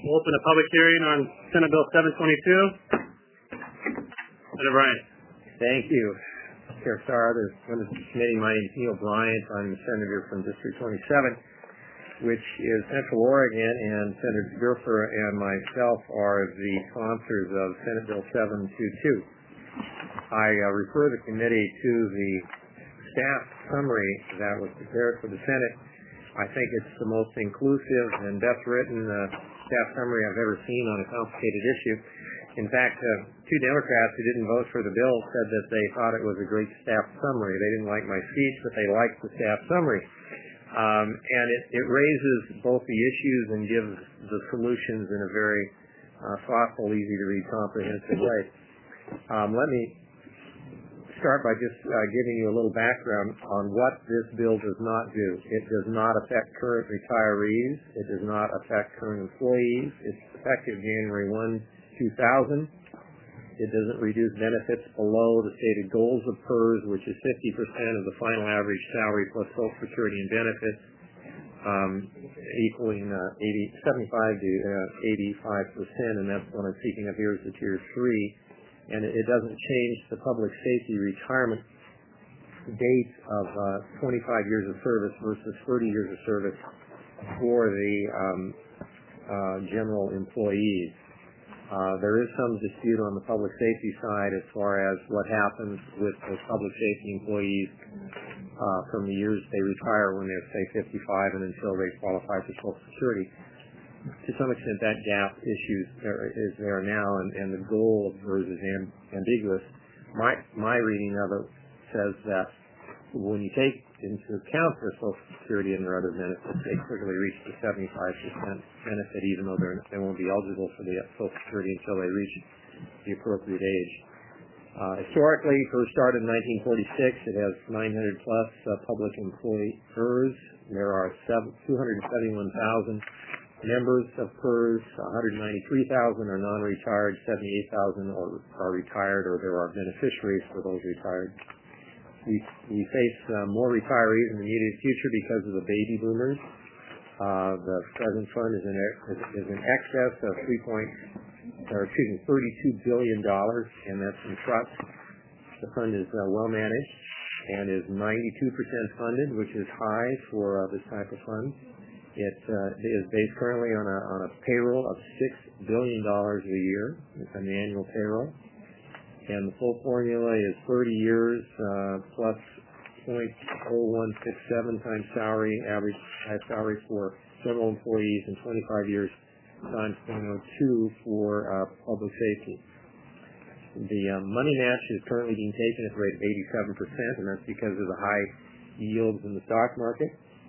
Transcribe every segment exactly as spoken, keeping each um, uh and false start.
We'll open a public hearing on Senate Bill seven twenty-two. Senator Bryant. Thank you, Chair Starr. There's members of the committee. My name is Neil Bryant. I'm a senator from District twenty-seven, which is Central Oregon, and Senator Gerfer and myself are the sponsors of Senate Bill seven twenty-two. I uh, refer the committee to the staff summary that was prepared for the Senate. I think it's the most inclusive and best written uh, staff summary I've ever seen on a complicated issue. In fact, uh, two Democrats who didn't vote for the bill said that they thought it was a great staff summary. They didn't like my speech, but they liked the staff summary. Um, and it, it raises both the issues and gives the solutions in a very uh, thoughtful, easy-to-read, comprehensive way. Um, let me start by just uh, giving you a little background on what this bill does not do. It does not affect current retirees. It does not affect current employees. It's effective January first, two thousand. It doesn't reduce benefits below the stated goals of P E R S, which is fifty percent of the final average salary plus Social Security and benefits, um, equaling uh, eighty, seventy-five to eighty-five percent, and that's what I'm speaking of here is the Tier three. And it, it doesn't change the public safety retirement date of uh, twenty-five years of service versus thirty years of service for the um, uh, general employees. Uh, there is some dispute on the public safety side as far as what happens with those public safety employees uh, from the years they retire when they're, say, fifty-five and until they qualify for Social Security. To some extent, that gap issues there, is there now, and, and the goal of P E R S is amb- ambiguous. My, my reading of it says that when you take into account their Social Security and their other benefits, they quickly reach the seventy-five percent benefit, even though they're, they won't be eligible for the Social Security until they reach the appropriate age. Uh, historically, P E R S started in nineteen forty-six. It has nine hundred plus uh, public employers. There are two hundred seventy-one thousand members of P E R S. one hundred ninety-three thousand are non-retired, seventy-eight thousand are, are retired, or there are beneficiaries for those retired. We, we face uh, more retirees in the immediate future because of the baby boomers. Uh, the present fund is in, is, is in excess of three point, or excuse me, thirty-two billion dollars, and that's in trust. The fund is uh, well managed and is ninety-two percent funded, which is high for uh, this type of fund. It uh, is based currently on a, on a payroll of six billion dollars a year. It's an annual payroll. And the full formula is thirty years uh, plus zero point zero one six seven times salary, average salary for general employees, and twenty-five years times zero point zero two for uh, public safety. The um, money match is currently being taken at the rate of eighty-seven percent, and that's because of the high yields in the stock market.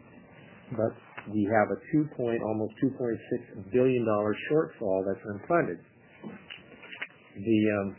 But we have a two point, almost two point six billion dollars shortfall that's unfunded. The um,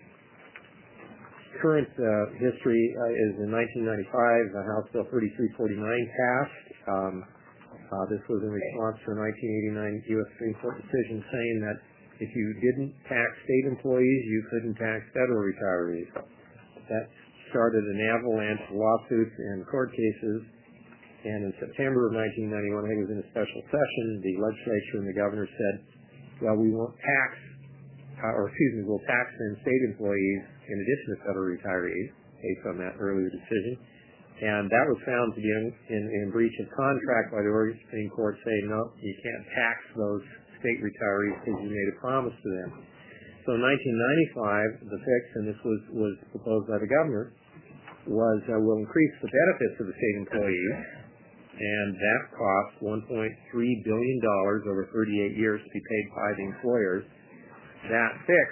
current uh, history uh, is in nineteen ninety-five, the House Bill thirty-three forty-nine passed. Um, uh, this was in response to a nineteen eighty-nine U S Supreme Court decision saying that if you didn't tax state employees, you couldn't tax federal retirees. That started an avalanche of lawsuits and court cases. And in September of nineteen ninety-one, I think it was in a special session, the legislature and the governor said, well, we won't tax, uh, or excuse me, we'll tax in state employees in addition to federal retirees, based on that earlier decision. And that was found to be in, in, in breach of contract by the Oregon Supreme Court, saying, no, you can't tax those state retirees because you made a promise to them. So in nineteen ninety-five, the fix, and this was, was proposed by the governor, was uh, we'll increase the benefits of the state employees, and that cost one point three billion dollars over thirty-eight years to be paid by the employers. That fix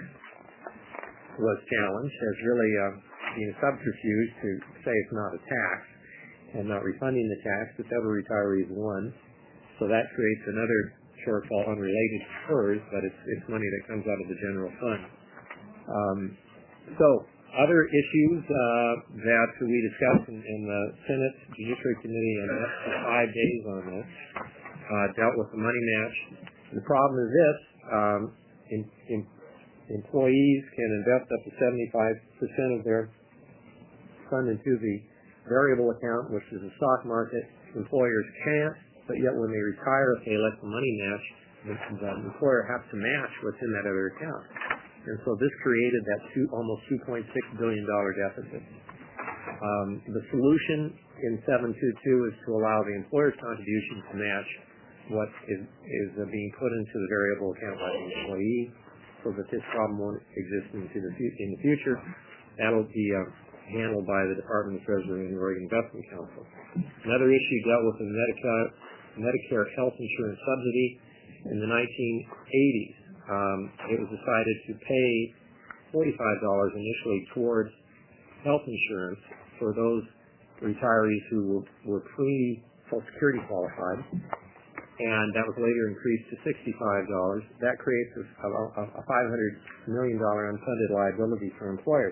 was challenged as really uh, being a subterfuge to say it's not a tax and not refunding the tax. The federal retirees won, so that creates another shortfall unrelated to P E R S, but it's, it's money that comes out of the general fund. Um, so other issues uh, that we discussed in, in the Senate Judiciary Committee and five days on this uh, dealt with the money match. The problem is this. Um, in, in employees can invest up to seventy-five percent of their fund into the variable account, which is the stock market. Employers can't, but yet when they retire, if they elect the money match, the, the employer has to match what's in that other account. And so this created that two, almost two point six billion dollars deficit. Um, the solution in seven twenty-two is to allow the employer's contribution to match what is, is uh, being put into the variable account by the employee, so that this problem won't exist into the in the future. That'll be uh, handled by the Department of Treasury and the Oregon Investment Council. Another issue dealt with the Medicare, Medicare health insurance subsidy in the nineteen eighties. Um, it was decided to pay forty-five dollars initially towards health insurance for those retirees who were, were pre-Social Security qualified, and that was later increased to sixty-five dollars. That creates a, a, a five hundred million dollars unfunded liability for employers.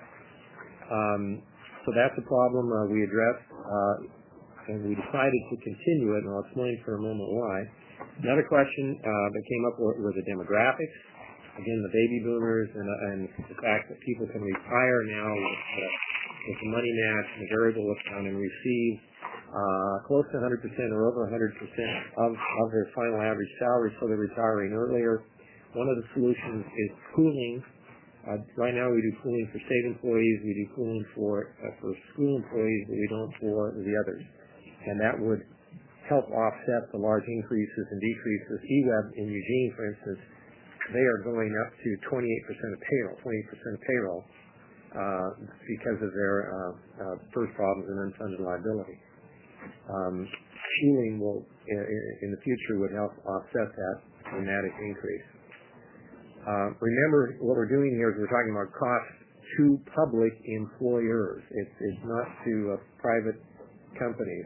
Um, so that's a problem uh, we addressed, uh, and we decided to continue it, and I'll explain for a moment why. Another question uh, that came up were, were the demographics. Again, the baby boomers and, uh, and the fact that people can retire now with, uh, with the money match and the variable account and receive uh, close to one hundred percent or over one hundred percent of, of their final average salary, so they're retiring earlier. One of the solutions is pooling. Uh, right now we do pooling for state employees, we do pooling for, uh, for school employees, but we don't for the others. And that would help offset the large increases and decreases. E W E B in Eugene, for instance, they are going up to twenty-eight percent of payroll, twenty percent of payroll, uh, because of their uh, uh, first problems and unfunded liability. Um, pooling will, in, in the future, would help offset that dramatic increase. Uh, remember, what we're doing here is we're talking about costs to public employers. It's, it's not to uh, private companies.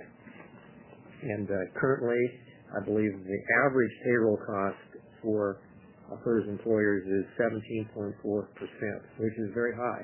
And uh, currently, I believe the average payroll cost for uh, for employers is seventeen point four percent, which is very high.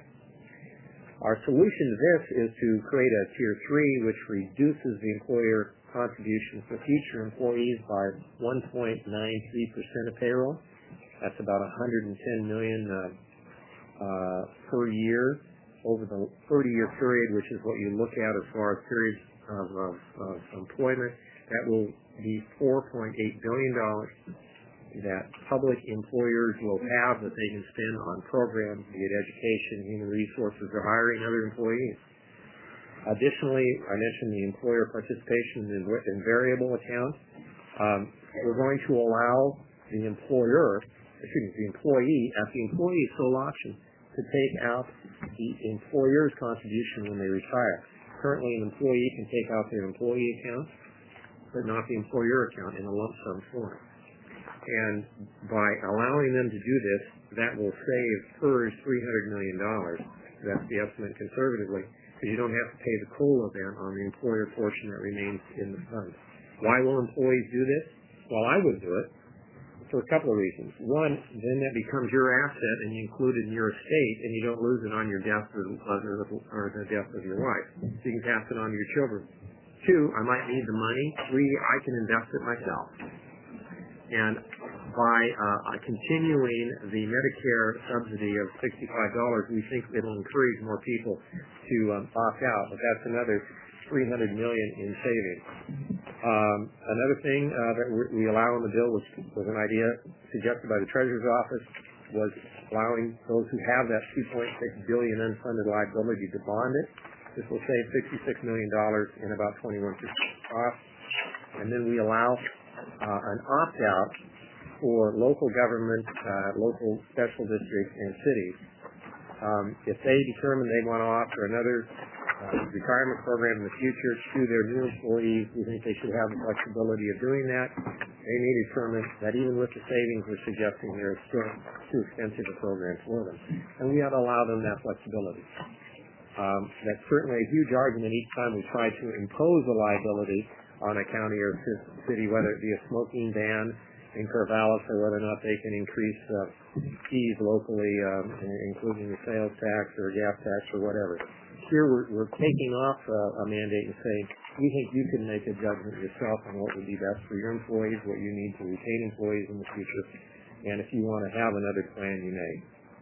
Our solution to this is to create a tier three, which reduces the employer contribution for future employees by one point nine three percent of payroll. That's about one hundred ten million dollars uh, uh, per year over the thirty-year period, which is what you look at as far as periods of, of, of employment. That will be four point eight billion dollars that public employers will have that they can spend on programs, be it education, human resources, or hiring other employees. Additionally, I mentioned the employer participation in, in variable accounts. Um, we're going to allow the employer excuse me, the employee, at the employee's sole option, to take out the employer's contribution when they retire. Currently, an employee can take out their employee account, but not the employer account in a lump sum form. And by allowing them to do this, that will save P E R S three hundred million dollars. That's the estimate conservatively, because you don't have to pay the COLA then on the employer portion that remains in the fund. Why will employees do this? Well, I would do it for a couple of reasons. One, then that becomes your asset and you include it in your estate, and you don't lose it on your death or, or the death of your wife. So you can pass it on to your children. Two, I might need the money. Three, I can invest it myself. And by uh, continuing the Medicare subsidy of sixty-five dollars, we think it'll encourage more people to um, opt out. But that's another three hundred million dollars in savings. Um, another thing uh, that we allow in the bill, which was an idea suggested by the Treasurer's Office, was allowing those who have that two point six billion dollars unfunded liability to bond it. This will save sixty-six million dollars in about twenty-one percent cost. And then we allow uh, an opt-out for local government, uh, local special districts, and cities. Um, if they determine they want to offer another uh, retirement program in the future to their new employees, we think they should have the flexibility of doing that. They may determine that even with the savings we're suggesting here, it's still too expensive a program for them. And we ought to allow them that flexibility. Um, that's certainly a huge argument each time we try to impose a liability on a county or city, whether it be a smoking ban in Corvallis or whether or not they can increase uh, fees locally, um, including the sales tax or gas tax or whatever. Here we're, we're taking off uh, a mandate and saying, we think you can make a judgment yourself on what would be best for your employees, what you need to retain employees in the future, and if you want to have another plan, you may.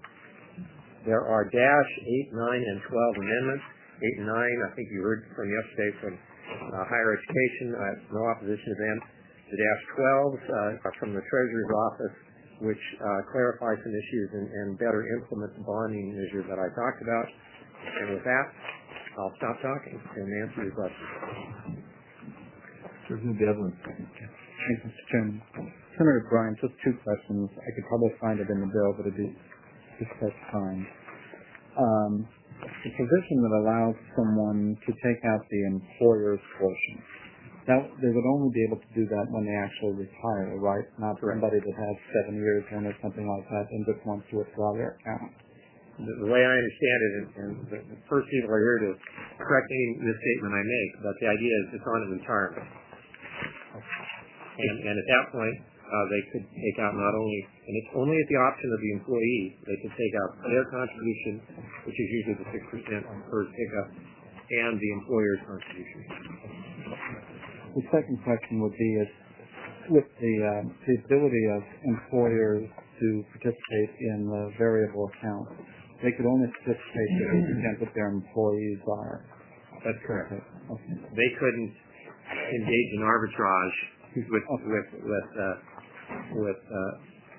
There are dash eight, nine, and twelve amendments. eight and nine, I think you heard from yesterday from uh, higher education. I have no opposition to them. The dash twelves uh, are from the Treasurer's Office, which uh, clarify some issues and, and better implement the bonding measure that I talked about. And with that, I'll stop talking and answer your questions. President Devlin. Thank you, Mister Chairman. Senator Bryant, just two questions. I could probably find it in the bill, but it'd be just such time. Um, the provision that allows someone to take out the employer's portion. Now, they would only be able to do that when they actually retire, right? Not Correct. Somebody that has seven years in or something like that and just wants to withdraw their account. The, the way I understand it, and, and the, the first people are here to correct any misstatement I make, but the idea is it's on a retirement. And, and at that point, uh, they could take out not only, and it's only at the option of the employee, they could take out their contribution, which is usually the six percent per pickup, and the employer's contribution. The second question would be is, with the, uh, the ability of employers to participate in the variable account, they could only participate to the extent that their employees are. That's correct. Okay. They couldn't engage in arbitrage with Okay. with with uh, with uh,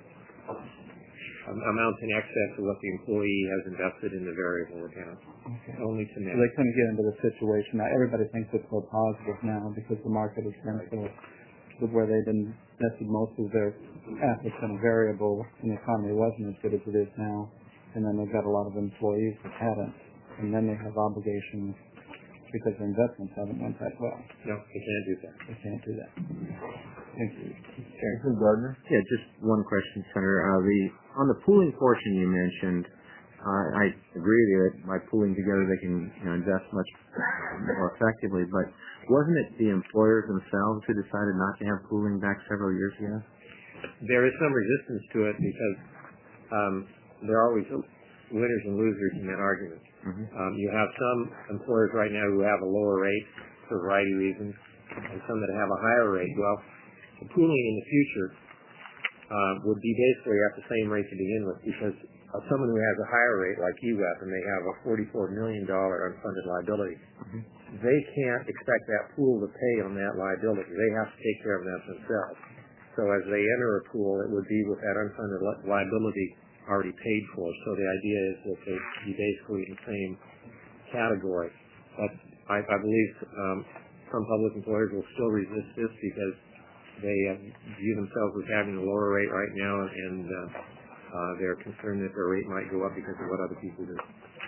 amounts in excess of what the employee has invested in the variable account. Okay. Only to So net. they couldn't get into the situation. Now, everybody thinks it's so positive now because the market has been so, with where they've invested most of their assets in a variable and the economy wasn't as good as it is now. And then they've got a lot of employees that haven't. And then they have obligations because their investments haven't went that well. No, they can't do that. They can't do that. Thank you. President Gardner. Yeah, just one question, Senator. Uh, the on the pooling portion you mentioned, uh, I agree that by pooling together they can you know, invest much more effectively. But wasn't it the employers themselves who decided not to have pooling back several years ago? There is some resistance to it because um, there are always winners and losers in that argument. Mm-hmm. Um, you have some employers right now who have a lower rate for a variety of reasons, and some that have a higher rate. Well, the pooling in the future uh, would be basically at the same rate to begin with, because uh, someone who has a higher rate like U S and they have a forty-four million dollars unfunded liability, Mm-hmm. they can't expect that pool to pay on that liability. They have to take care of that themselves. So as they enter a pool, it would be with that unfunded li- liability already paid for. So the idea is that they be basically in the same category. But I, I believe um, some public employers will still resist this because they uh, view themselves as having a lower rate right now, and uh, uh, they're concerned that their rate might go up because of what other people do.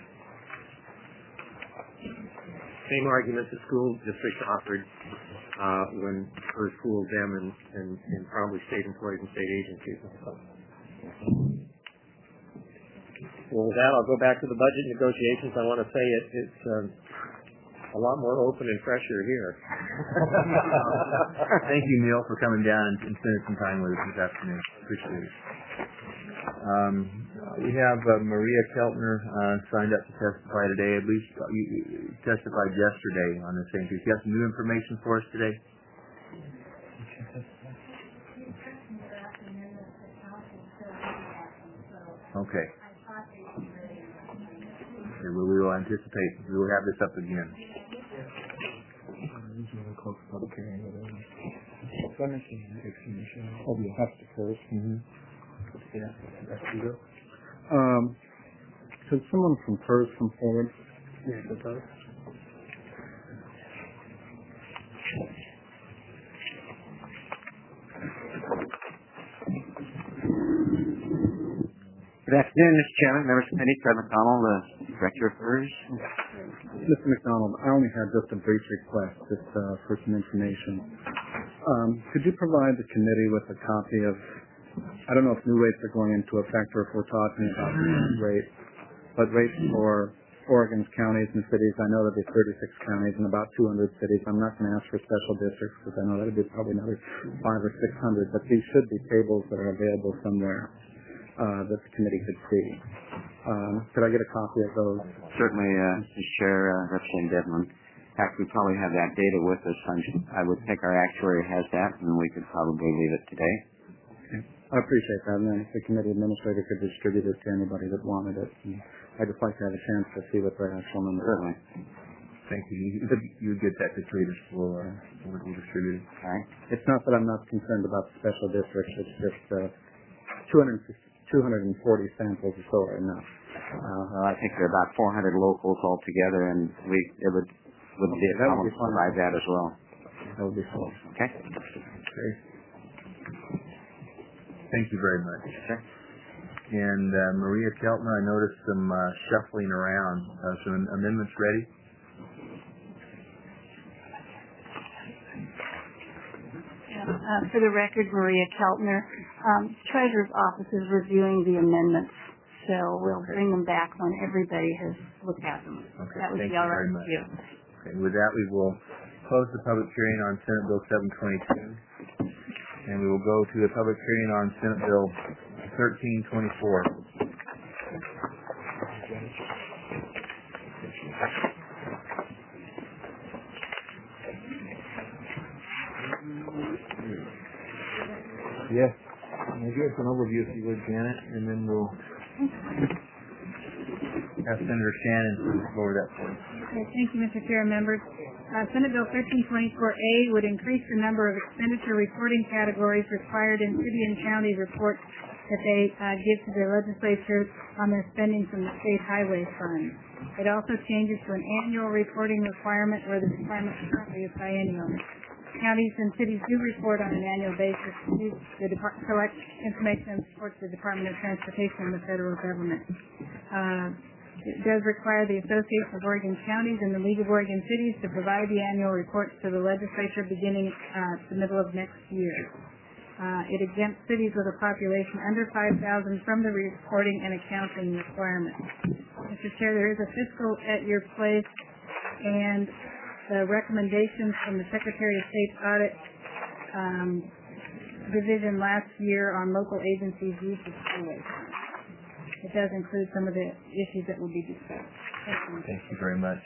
Same arguments that school districts offered uh, when first pooled them and, and, and probably state employees and state agencies. Well, with that, I'll go back to the budget negotiations. I want to say it, it's um, a lot more open and fresher here. Thank you, Neil, for coming down and, and spending some time with us this afternoon. Appreciate it. Um, we have uh, Maria Keltner uh, signed up to testify today. At least uh, you, you testified yesterday on the same piece. You have some new information for us today? Okay. Okay, well, we will anticipate, we will have this up again. Oh, you have to first. Mm-hmm. Yeah. Um, could someone from FERS come forward? Good afternoon, Mister Chairman, members of the committee, Fred McDonald, the Director of FERS. Mister McDonald, I only had just a brief request just, uh, for some information. Um, could you provide the committee with a copy of, I don't know if new rates are going into effect or if we're talking about the rates, but rates for Oregon's counties and cities. I know that there's thirty-six counties and about two hundred cities. I'm not going to ask for special districts because I know that would be probably another five or six hundred, but these should be tables that are available somewhere uh, that the committee could see. Um, could I get a copy of those? Certainly, uh, Mister Chair, uh, Representative Devlin. In fact, we probably have that data with us. I'm, I would think our actuary has that, and we could probably leave it today. Okay. I appreciate that, and then if the committee administrator could distribute it to anybody that wanted it. And I'd just like to have a chance to see what the actual numbers are. Certainly. Thank you. You, you would get that to traders for uh, what we distributed. All right. It's not that I'm not concerned about the special districts. It's just uh, two hundred forty samples or so are enough. Uh, well, I think there are about four hundred locals altogether, and we it would would be a That would problem be to fun. provide that as well. That would be fun. Okay. Okay. Thank you very much. Sure. And uh, Maria Keltner, I noticed some uh, shuffling around. Uh, some amendments ready? Uh, for the record, Maria Keltner. Um, Treasurer's Office is reviewing the amendments, so we'll Okay. bring them back when everybody has looked at them. Okay, That would thank be you all right very with much. you. Okay, with that, we will close the public hearing on Senate Bill seven twenty-two, and we will go to the public hearing on Senate Bill thirteen twenty-four. Yes. Can you give us an overview, if you would, Janet, and then we'll have Senator Shannon go over that for us. Okay, thank you, Mister Chair and members. Uh, Senate Bill thirteen twenty-four A would increase the number of expenditure reporting categories required in city and county reports that they uh, give to the legislature on their spending from the state highway fund. It also changes to an annual reporting requirement where the requirement currently is biennial. Counties and cities do report on an annual basis to the Depart- collect information and support the Department of Transportation and the federal government. Uh, it does require the Association of Oregon Counties and the League of Oregon Cities to provide the annual reports to the legislature beginning uh, the middle of next year. Uh, it exempts cities with a population under five thousand from the reporting and accounting requirements. Mister Chair, there is a fiscal at your place, and the recommendations from the Secretary of State's Audit um, Division last year on local agencies' use of schoolways. It does include some of the issues that will be discussed. Thank you. Thank you very much.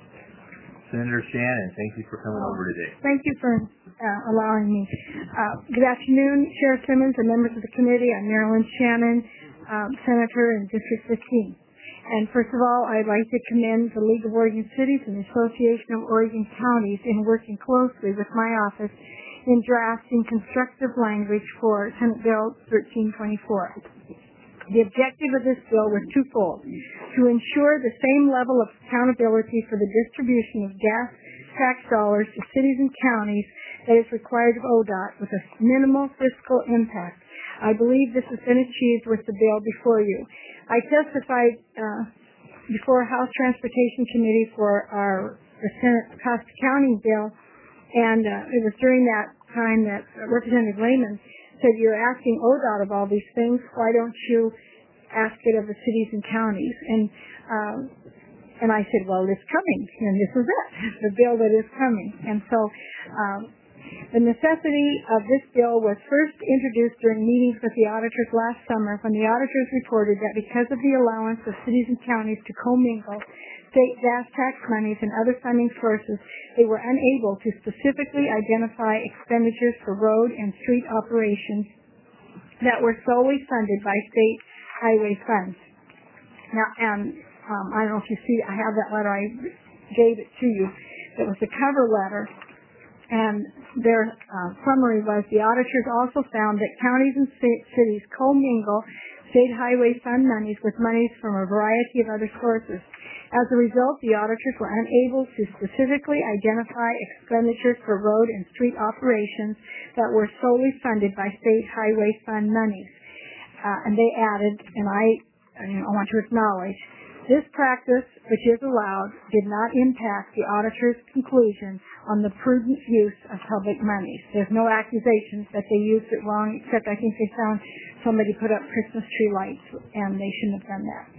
Senator Shannon, thank you for coming over today. Thank you for uh, allowing me. Uh, good afternoon, Sheriff Simmons and members of the committee. I'm Marilyn Shannon, um, Senator in District fifteen. And first of all, I'd like to commend the League of Oregon Cities and the Association of Oregon Counties in working closely with my office in drafting constructive language for Senate Bill thirteen twenty-four. The objective of this bill was twofold: to ensure the same level of accountability for the distribution of gas tax dollars to cities and counties that is required of O D O T with a minimal fiscal impact. I believe this has been achieved with the bill before you. I testified uh, before House Transportation Committee for our the Senate cost accounting bill, and uh, it was during that time that uh, Representative Lehman said, "You're asking O D O T of all these things. Why don't you ask it of the cities and counties?" And uh, and I said, "Well, it's coming, and this is it, the bill that is coming." And so um, the necessity of this bill was first introduced during meetings with the auditors last summer, when the auditors reported that because of the allowance of cities and counties to commingle state gas tax monies and other funding sources, they were unable to specifically identify expenditures for road and street operations that were solely funded by state highway funds. Now, and um, I don't know if you see, I have that letter, I gave it to you. It was the cover letter, and their uh, summary was, the auditors also found that counties and c- cities commingle state highway fund monies with monies from a variety of other sources. As a result, the auditors were unable to specifically identify expenditures for road and street operations that were solely funded by state highway fund monies. Uh, and they added, and I, you know, I want to acknowledge, this practice, which is allowed, did not impact the auditor's conclusion on the prudent use of public monies. There's no accusations that they used it wrong, except I think they found somebody put up Christmas tree lights, and they shouldn't have done that.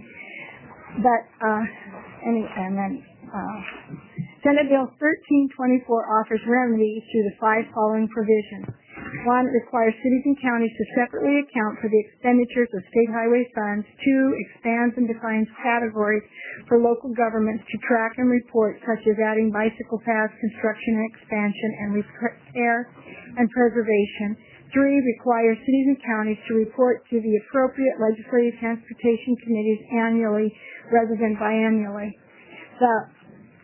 But uh, anyway, and then uh, Senate Bill thirteen twenty-four offers remedies through the five following provisions. One, it requires cities and counties to separately account for the expenditures of state highway funds. Two, expands and defines categories for local governments to track and report, such as adding bicycle paths, construction and expansion, and repair and preservation. Three, requires cities and counties to report to the appropriate legislative transportation committees annually rather than biannually. The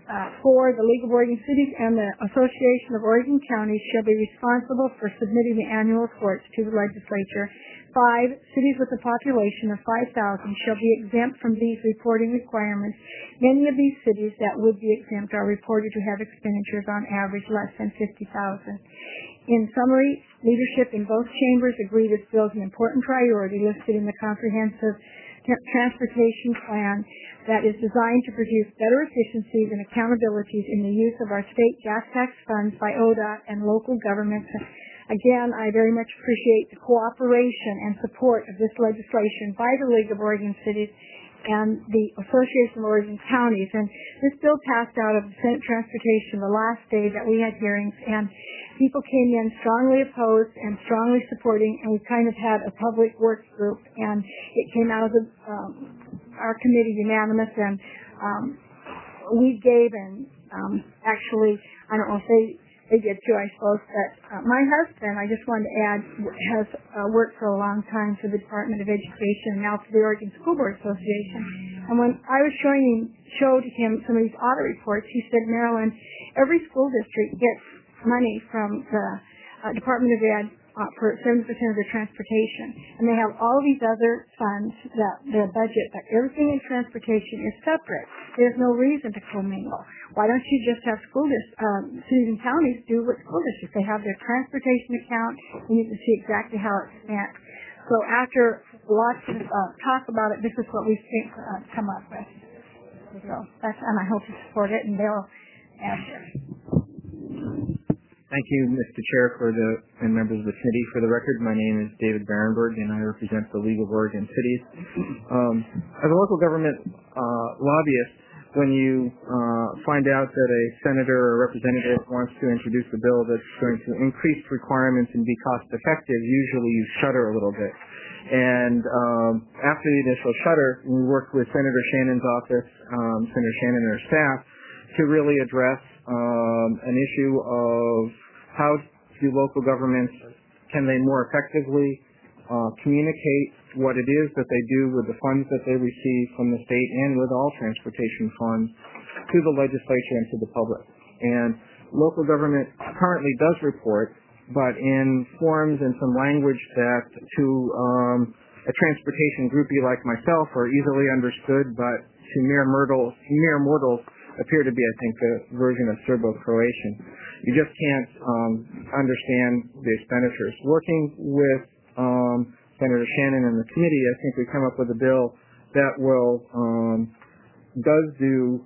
Uh, four, the League of Oregon Cities and the Association of Oregon Counties shall be responsible for submitting the annual reports to the legislature. Five, cities with a population of five thousand shall be exempt from these reporting requirements. Many of these cities that would be exempt are reported to have expenditures on average less than fifty thousand dollars. In summary, leadership in both chambers agree this bill is an important priority listed in the comprehensive transportation plan that is designed to produce better efficiencies and accountabilities in the use of our state gas tax funds by O D O T and local governments. Again, I very much appreciate the cooperation and support of this legislation by the League of Oregon Cities and the Association of Oregon Counties. And this bill passed out of the Senate Transportation the last day that we had hearings, and people came in strongly opposed and strongly supporting, and we kind of had a public works group, and it came out of the, um, our committee unanimous, and um, we gave, and um, actually, I don't know if they They did too, I suppose. But uh, my husband, I just wanted to add, has uh, worked for a long time for the Department of Education and now for the Oregon School Board Association. And when I was showing him, showed him some of these audit reports, he said, Marilyn, every school district gets money from the uh, Department of Ed uh, for seventy percent of their transportation. And they have all these other funds, that their budget, but everything in transportation is separate. There's no reason to commingle. Why don't you just have school districts, um, cities and counties do what school districts? They have their transportation account, and you can see exactly how it's spent. So after lots of uh, talk about it, this is what we've uh, come up with. So that's, and I hope you support it, and they'll answer. Thank you, Mister Chair, for the and members of the committee. For the record, my name is David Barenberg, and I represent the League of Oregon Cities. Um, as a local government uh, lobbyist, when you uh, find out that a senator or representative wants to introduce a bill that's going to increase requirements and be cost effective, usually you shudder a little bit. And um, after the initial shudder, we worked with Senator Shannon's office, um, Senator Shannon and her staff, to really address um, an issue of how do local governments, can they more effectively uh, communicate what it is that they do with the funds that they receive from the state and with all transportation funds to the legislature and to the public. And local government currently does report, but in forms and some language that to um, a transportation groupie like myself are easily understood, but to mere mortals, mere mortals appear to be, I think, a version of Serbo-Croatian. You just can't um, understand the expenditures. Working with um, Senator Shannon and the committee, I think we come up with a bill that will um, does do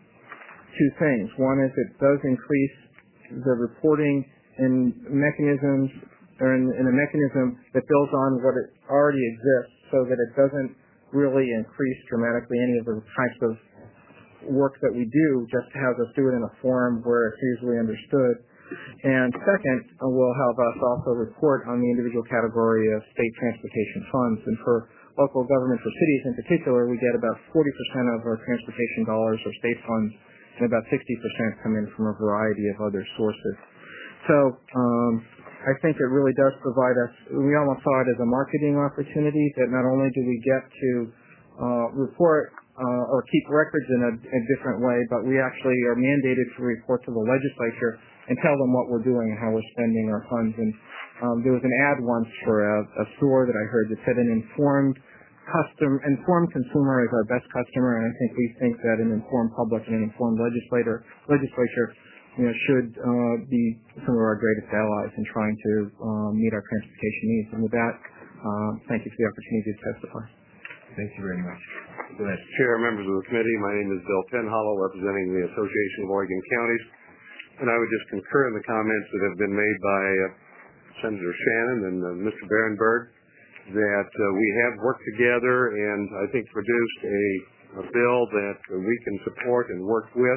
two things. One is it does increase the reporting in mechanisms, or in, in a mechanism that builds on what it already exists, so that it doesn't really increase dramatically any of the types of work that we do, just has us do it in a form where it's easily understood. And second, uh, will have us also report on the individual category of state transportation funds. And for local government, for cities in particular, we get about forty percent of our transportation dollars or state funds, and about sixty percent come in from a variety of other sources. So um, I think it really does provide us, we almost saw it as a marketing opportunity, that not only do we get to uh, report Uh, or keep records in a, a different way, but we actually are mandated to report to the legislature and tell them what we're doing and how we're spending our funds. And um, there was an ad once for a, a store that I heard that said an informed custom, informed consumer is our best customer, and I think we think that an informed public and an informed legislator, legislature you know, should uh, be some of our greatest allies in trying to uh, meet our transportation needs. And with that, uh, thank you for the opportunity to testify. Thank you very much. Mister Chair, members of the committee, my name is Bill Penhollow, representing the Association of Oregon Counties, and I would just concur in the comments that have been made by uh, Senator Shannon and uh, Mister Barenberg, that uh, we have worked together and I think produced a, a bill that uh, we can support and work with.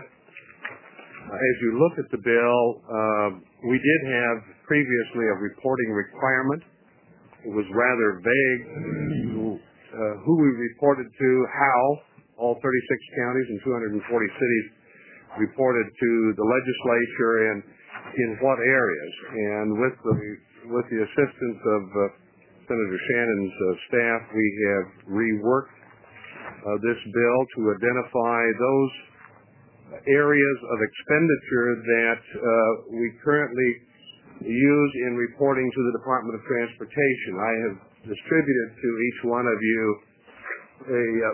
Uh, as you look at the bill, uh, we did have previously a reporting requirement. It was rather vague. Uh, who we reported to, how all thirty-six counties and two hundred forty cities reported to the legislature, and in what areas. And with the with the assistance of uh, Senator Shannon's uh, staff, we have reworked uh, this bill to identify those areas of expenditure that uh, we currently use in reporting to the Department of Transportation. I have distributed to each one of you a uh,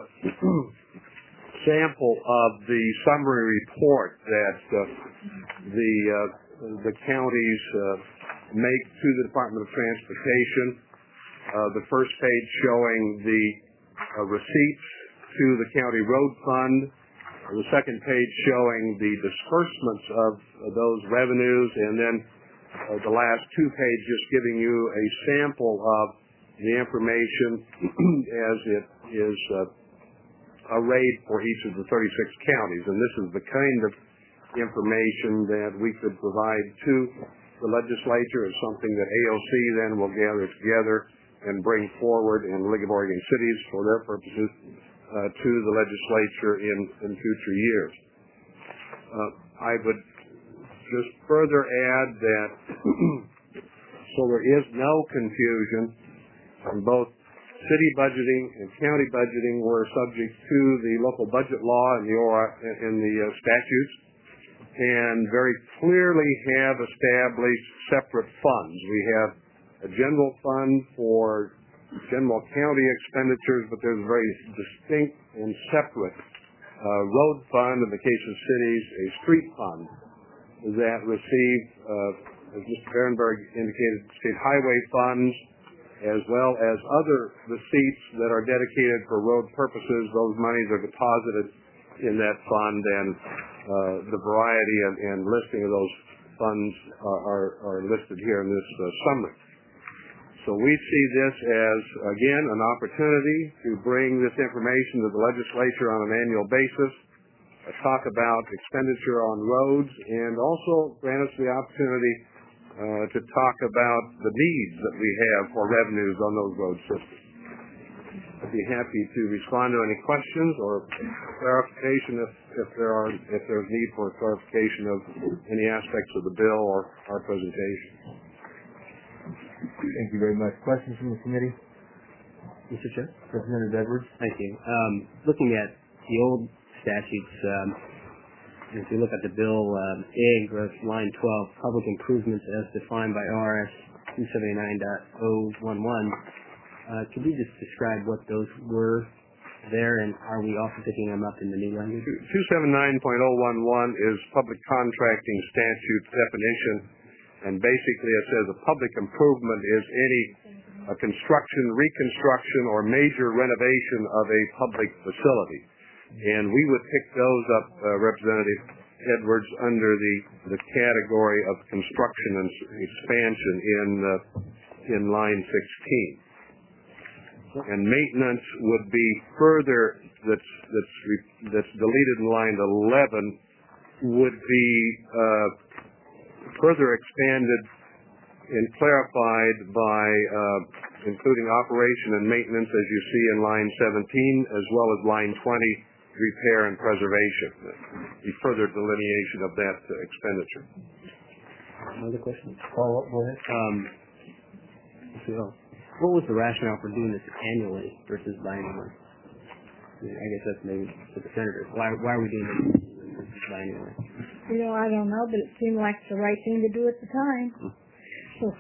sample of the summary report that uh, the uh, the counties uh, make to the Department of Transportation. Uh, the first page showing the uh, receipts to the county road fund. The second page showing the disbursements of uh, those revenues, and then uh, the last two pages giving you a sample of the information as it is uh, arrayed for each of the thirty-six counties. And this is the kind of information that we could provide to the legislature. It's something that A O C then will gather together and bring forward in the League of Oregon Cities for their purposes uh, to the legislature in, in future years. Uh, I would just further add that so there is no confusion on both city budgeting and county budgeting. We're subject to the local budget law and the, and the uh, statutes, and very clearly have established separate funds. We have a general fund for general county expenditures, but there's a very distinct and separate uh, road fund, in the case of cities, a street fund that receive, uh, as Mister Barenberg indicated, state highway funds, as well as other receipts that are dedicated for road purposes. Those monies are deposited in that fund, and uh, the variety and, and listing of those funds are, are, are listed here in this uh, summary. So we see this as, again, an opportunity to bring this information to the legislature on an annual basis, uh, talk about expenditure on roads, and also grant us the opportunity uh, to talk about the needs that we have for revenues on those road systems. I'd be happy to respond to any questions or clarification if, if there are if there's need for clarification of any aspects of the bill or our presentation. Thank you very much. Questions from the committee? Mister Chair? Representative Edwards? Thank you. Um, looking at the old statutes, um, if you look at the bill, um, A, line twelve, public improvements as defined by R S two seventy-nine point oh one one, uh, could you just describe what those were there, and are we also picking them up in the new language? two seventy-nine point oh one one is public contracting statute definition. And basically it says a public improvement is any uh, construction, reconstruction, or major renovation of a public facility. And we would pick those up, uh, Representative Edwards, under the, the category of construction and expansion in, uh, in line sixteen. And maintenance would be further, that's, that's, that's deleted in line eleven, would be uh, further expanded and clarified by uh, including operation and maintenance, as you see in line seventeen, as well as line twenty, repair and preservation. The further delineation of that uh, expenditure. Another question? Follow up, go ahead. Um, so what was the rationale for doing this annually versus biannually? I guess that's maybe for the senators. Why, why are we doing this versus biannually? You know, I don't know, but it seemed like the right thing to do at the time. So.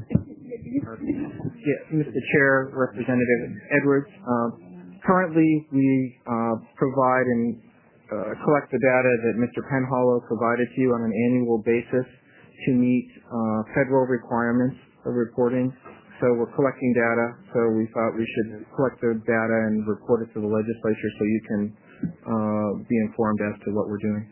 Yeah, Mister Chair, Representative Edwards. Um, currently, we uh, provide and uh, collect the data that Mister Penhollow provided to you on an annual basis to meet uh, federal requirements of reporting. So we're collecting data, so we thought we should collect the data and report it to the legislature so you can uh, be informed as to what we're doing.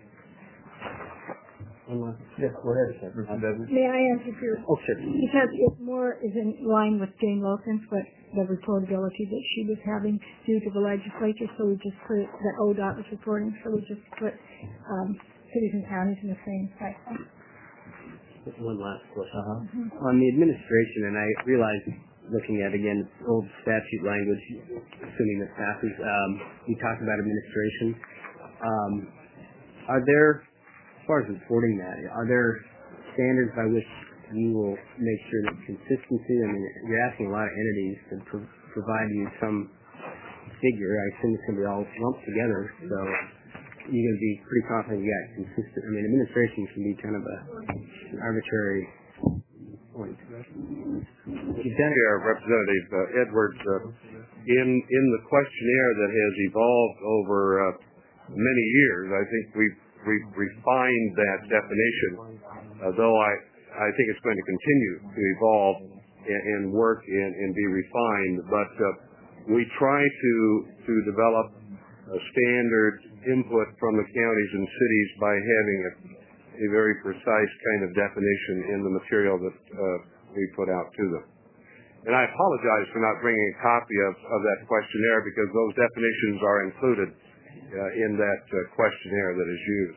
Yes, go ahead, Representative. May I answer your? Oh, sure. Because it more is in line with Jane Wilkins, what the reportability that she was having due to the legislature, so we just put that O D O T was reporting, so we just put um, cities and counties in the same cycle. One last question. Uh-huh. Mm-hmm. On the administration, and I realize looking at, again, old statute language, assuming that passes, um, you talked about administration. Um, are there, as far as reporting that, are there standards by which you will make sure that consistency, I mean, you're asking a lot of entities to pro- provide you some figure. I assume it's going to be all lumped together. So you can be pretty confident you got consistent. I mean, administration can be kind of a an arbitrary point. Here, Representative uh, Edwards, uh, in in the questionnaire that has evolved over uh, many years, I think we've, we've refined that definition, uh, though I, I think it's going to continue to evolve and, and work and, and be refined. But uh, we try to to develop a standard input from the counties and cities by having a, a very precise kind of definition in the material that uh, we put out to them. And I apologize for not bringing a copy of, of that questionnaire because those definitions are included uh, in that uh, questionnaire that is used.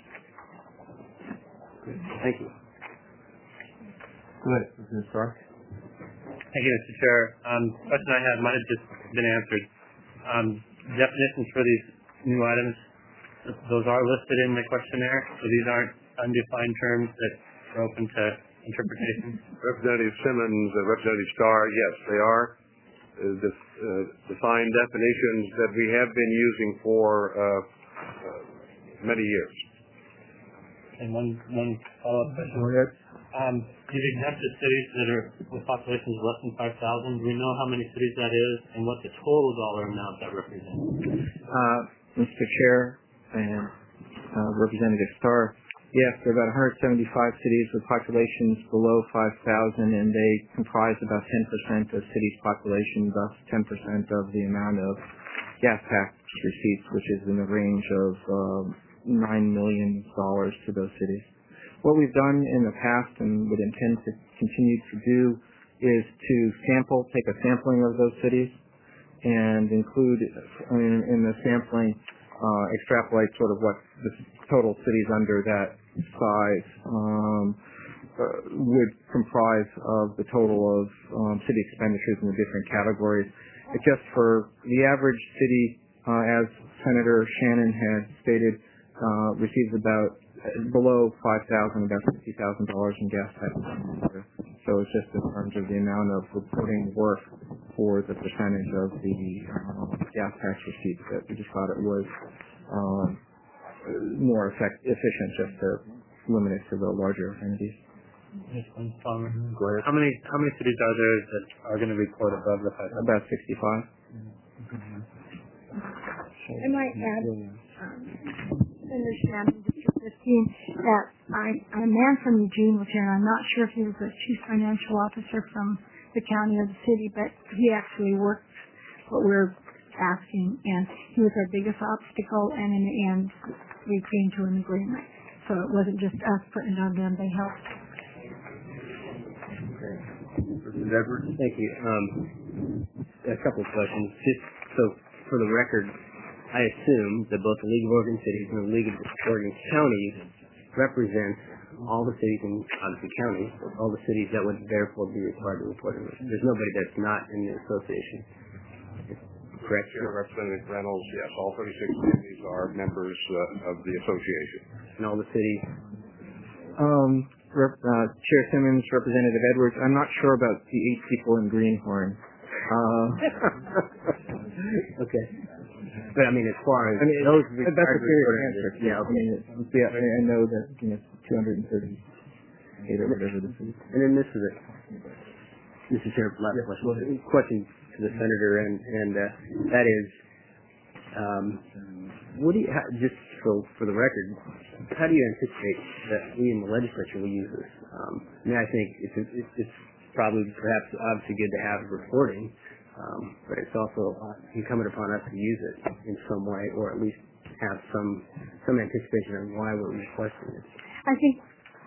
Thank you. Go ahead, Mister Stark. Thank you, Mister Chair. Um, the question I had might have just been answered. Um, definitions for these new items, those are listed in the questionnaire, so these aren't undefined terms that are open to interpretation. Representative Simmons, uh, Representative Starr, yes, they are uh, def, uh, defined definitions that we have been using for uh, uh, many years. And one, one follow-up question. Go ahead. Um, you've exempted cities that are with populations less than five thousand. Do we know how many cities that is and what the total dollar amount that represents? Uh, Mister Chair and uh, Representative Starr, yes, there are about one hundred seventy-five cities with populations below five thousand, and they comprise about ten percent of cities' population, thus ten percent of the amount of gas tax receipts, which is in the range of uh, nine million dollars to those cities. What we've done in the past and would intend to continue to do is to sample, take a sampling of those cities and include in, in the sampling, uh, extrapolate sort of what the total cities under that size um, uh, would comprise of the total of um, city expenditures in the different categories. It just for the average city, uh, as Senator Shannon had stated, uh, receives about below five thousand, about fifty thousand dollars in gas taxes. So it's just in terms of the amount of reporting work for the percentage of the uh, gas tax receipts that we just thought it was um, more effect, efficient just to limit it to the larger entities. Yes, one follow-up. Go ahead. How many how many cities are there that are going to report above the five? About sixty-five. I might add, um, Senator Shannon, District fifteen, that I, a man from Eugene was here, and I'm not sure if he was a chief financial officer from the county or the city, but he actually worked what we're asking, and he was our biggest obstacle, and in the end, we came to an agreement. So it wasn't just us putting it on them, they helped. Mister Edwards? Thank you. Um, a couple of questions. Just so for the record, I assume that both the League of Oregon Cities and the League of Oregon Counties represent all the cities in Odyssey County, all the cities that would therefore be required to report. There's nobody that's not in the association. Correct? Sure, Representative Reynolds, yes, all thirty-six cities are members uh, of the association. And all the cities? Um, Rep, uh, Chair Simmons, Representative Edwards, I'm not sure about the eight people in Greenhorn. Uh, okay. But I mean, as far as I mean, those that's a serious answer. Yeah, okay. I mean, yeah, I know that you know, two hundred thirty-eight or whatever this is. And then this is it. Mister Chair, last yeah, question. Question to the senator, and and uh, that is, um, what do you how, just so for the record, how do you anticipate that we in the legislature will use this? Um, I mean, I think it's it's, it's probably perhaps obviously good to have reporting. Um, but it's also uh, incumbent upon us to use it in some way, or at least have some some anticipation on why we're requesting it. I think,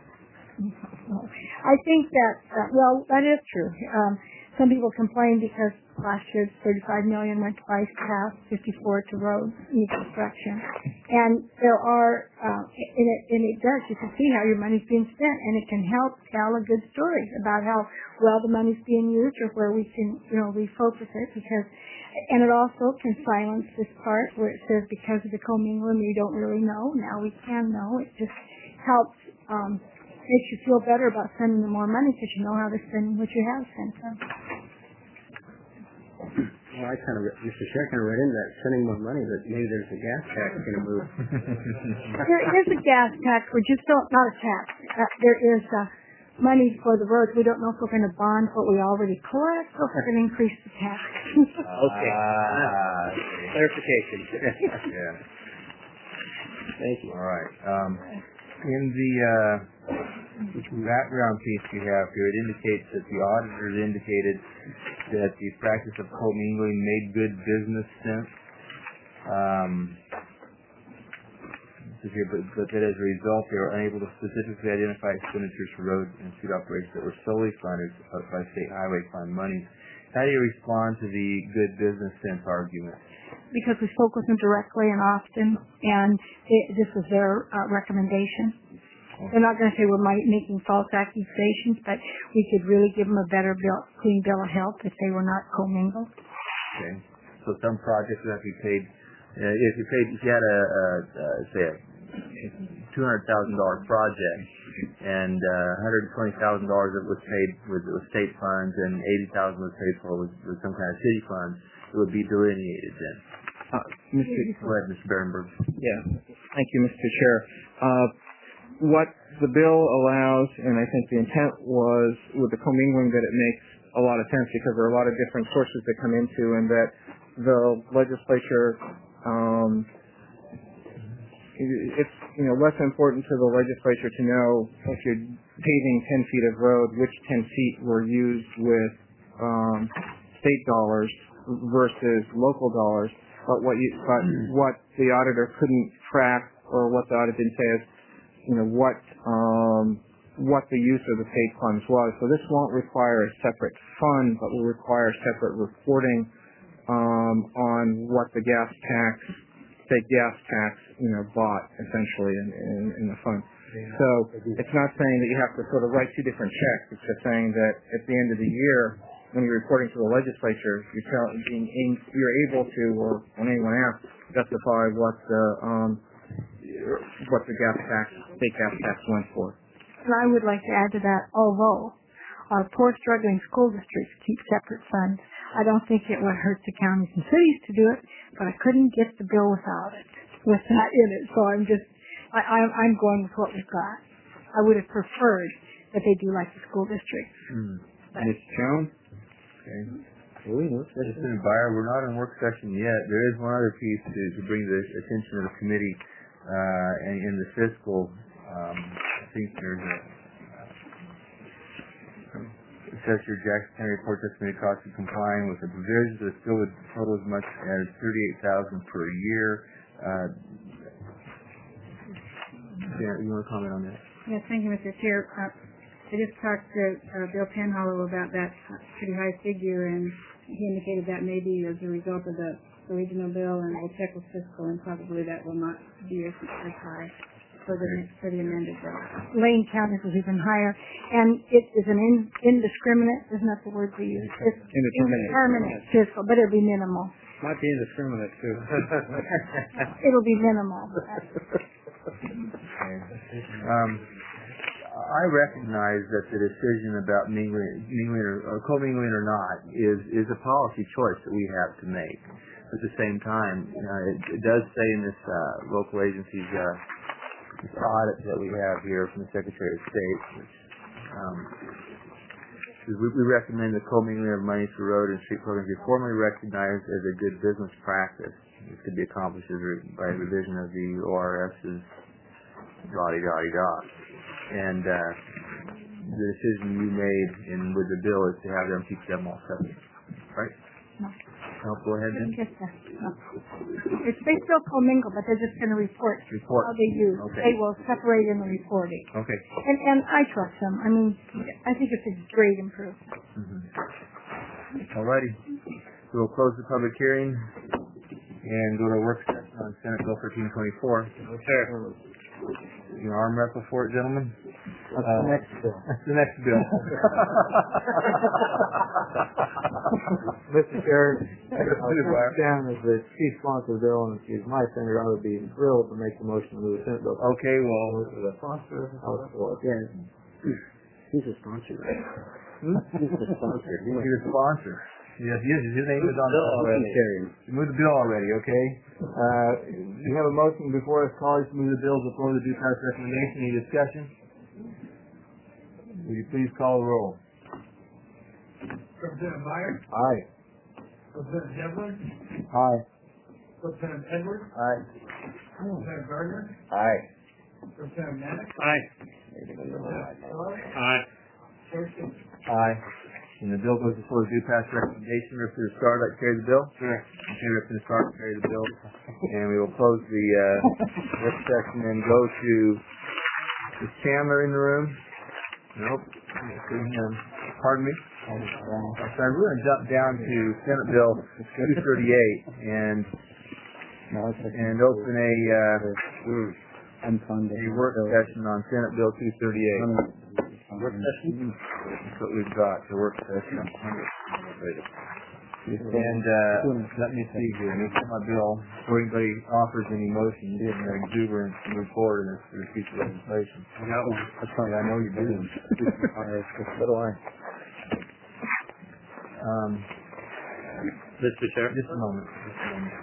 I think that uh, well, that is true. Um, some people complain because last year thirty-five million went to ice path, fifty-four to roads and construction, and there are, uh, and it, and it does. You can see how your money's being spent, and it can help tell a good story about how well the money's being used, or where we can, you know, refocus it. Because, and it also can silence this part where it says because of the commingling we don't really know. Now we can know. It just helps. Um, makes you feel better about spending the more money because you know how to spend what you have spent. So. well, I kind of, Mister Chair kind of read into that, sending more money, but maybe there's a gas tax going to move. There is a gas tax. We just don't, not a tax. Uh, there is uh, money for the roads. We don't know if we're going to bond what we already collect or if we're going to increase the tax. Okay. Ah, Clarification. yeah. Thank you. All right. Um, in the uh, background piece you have here, it indicates that the auditors indicated that the practice of commingling made good business sense. Um, but, but that as a result, they were unable to specifically identify expenditures for road and street operations that were solely funded by state highway fund monies. How do you respond to the good business sense argument? Because we spoke with them directly and often, and it, this was their uh, recommendation. Okay. They're not going to say we're making false accusations, but we could really give them a better bill, clean bill of health if they were not commingled. Okay. So some projects would have to be paid. Uh, if you paid, if you had a, a, a say a two hundred thousand dollar project, and uh, one hundred twenty thousand dollars of it was paid with, with state funds, and eighty thousand was paid for with, with some kind of city funds, it would be delineated then. Uh, Mister Go ahead, Mister Berenberg. Yeah. Thank you, Mister Chair. Uh, what the bill allows, and I think the intent was with the commingling, that it makes a lot of sense because there are a lot of different sources that come into, and that the legislature, um, it's you know less important to the legislature to know if you're paving ten feet of road, which ten feet were used with um, state dollars versus local dollars. But what you, but what the auditor couldn't track, or what the audit didn't say, is, you know, what um, what the use of the state funds was. So this won't require a separate fund, but will require separate reporting um, on what the gas tax, state gas tax, you know, bought essentially in, in, in the fund. So it's not saying that you have to sort of write two different checks. It's just saying that at the end of the year, when you're reporting to the legislature, you're, tell, being in, you're able to, or when anyone asks, justify what the um, what the gas tax, state gas tax went for. And I would like to add to that, although our poor struggling school districts keep separate funds, I don't think it would hurt the counties and cities to do it, but I couldn't get the bill without it, with that in it. So I'm just, I, I'm, I'm going with what we've got. I would have preferred that they do like the school districts. Hmm. Miz Jones? Okay. Mister Byer, we're not in work session yet. There is one other piece to, to bring the attention of the committee, uh, and in the fiscal, um, I think there's a, uh, Assessor Jackson County reports estimated cost of complying with the provisions that still would total as much as thirty-eight thousand dollars per year. Uh, yeah, you want to comment on that? Yes, thank you, Mister Chair. Uh, I just talked to uh, Bill Penhollow about that pretty high figure, and he indicated that maybe as a result of the original bill, and we'll check with fiscal, and probably that will not be as, as high for the, for the amended bill. Lane County was even higher, and it is an in, indiscriminate, isn't that the word we use? It's Indeterminate. Indeterminate fiscal, but it'll be minimal. Might be indiscriminate, too. It'll be minimal. Um, I recognize that the decision about mingling, mingling or, or co-mingling or not is is a policy choice that we have to make. At the same time, you know, it, it does say in this uh, local agency's uh, this audit that we have here from the Secretary of State, which um, we, we recommend the co-mingling of money for road and street programs be formally recognized as a good business practice. This could be accomplished by revision of the O R S's da-di-da-di-da. And uh, the decision you made in with the bill is to have them keep them all separate, right? No. No, go ahead then. Yes, sir. No. It's, they still commingle, but they're just going to report, report how they use. Okay. They will separate in the reporting. Okay. And and I trust them. I mean, I think it's a great improvement. Mm-hmm. All righty. So we'll close the public hearing and go to work session on Senate Bill thirteen twenty-four. Yes, sir. Your arm wrestle for it, gentlemen? That's uh, the next bill. That's the next bill. Mister Chair, uh, down as the chief sponsor of the bill, and if he's my senator, I would be thrilled to make the motion to move the Senate bill. Okay, well, the sponsor, I'll support. Yeah, he's a sponsor. Hmm? He's a sponsor. He's a sponsor. Yes, yes, his name is on the Bill already. You moved the bill already, okay? Uh, we have a motion before us, colleagues, to move the bill before the due process recommendation. Any discussion? Will you please call the roll? Representative Meyer, Aye. Representative Devlin, Aye. Representative Edwards, Aye. Representative Gardner, Aye. Representative Maddox, Aye. Representative Miller, Aye. Chair Simmons. Aye. And the bill goes before the due process recommendation. Representative Starr, like to carry the bill? Sure. Okay, Representative Starr will carry the bill. And we will close the uh, work session and go to, is Chandler in the room? Nope. I don't see him. Pardon me? So I'm going to jump down to Senate Bill two thirty-eight and and open a uh, a work session on Senate Bill two thirty-eight. Work session? That's what we've got, the work session. And uh, let me see here. Let me put my bill before anybody offers any motion. You didn't have exuberance to move forward in this for the future legislation. I got one. That's fine. I know you do. So do I. Um, Mister Chair. just a moment. Just a moment.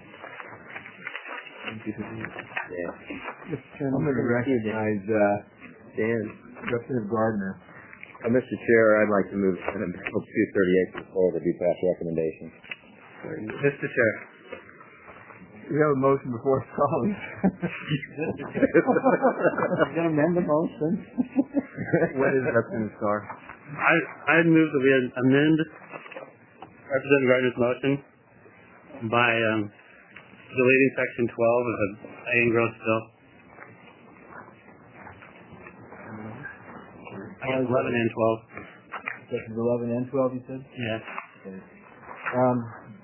I'm going to recognize uh, Dan. Representative Gardner. Uh, Mister Chair, I'd like to move Senate Bill two thirty-eight before the due process recommendation. Mister Chair. We have a motion before us, colleagues. You're going to amend the motion? What is Representative Starr? I I move that we amend Representative Gardner's motion by um, deleting section twelve of the Ag and Growth bill. eleven and twelve. Sections eleven and twelve, you said? Yes. Okay. Um,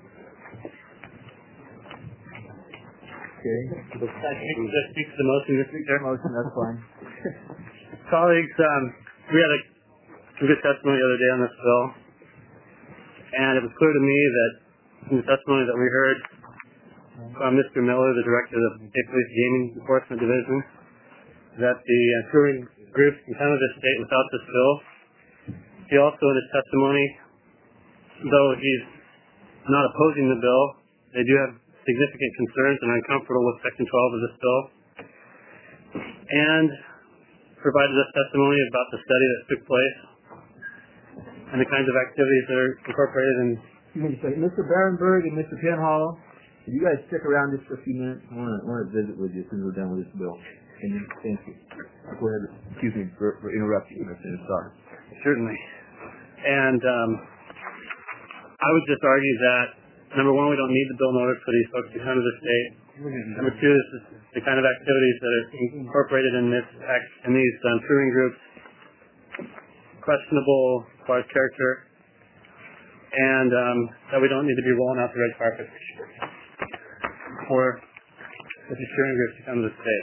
okay. That speaks to the motion, Mister Chair. Motion, that's fine. Colleagues, um, we had a some good testimony the other day on this bill, and it was clear to me that in the testimony that we heard from Mister Miller, the director of the State Police Gaming Enforcement Division, that the uh, touring groups can come to this state without this bill. He also, in his testimony, though he's not opposing the bill, they do have significant concerns and are uncomfortable with section twelve of this bill, and provided us testimony about the study that took place and the kinds of activities that are incorporated in. Mister Barenberg and Mister Penhollow, can you guys stick around just for a few minutes? I want to, I want to visit with you as soon as we're done with this bill. Can you? Thank you. Go ahead. Excuse me for, for interrupting you, Mister Starr. Certainly. And um, I would just argue that, number one, we don't need the bill in order for these folks to come to the state. Number two, this is the kind of activities that are incorporated in this act, in these um, touring groups, questionable as far as character, and um, that we don't need to be rolling out the red carpet for the touring groups to come to the state.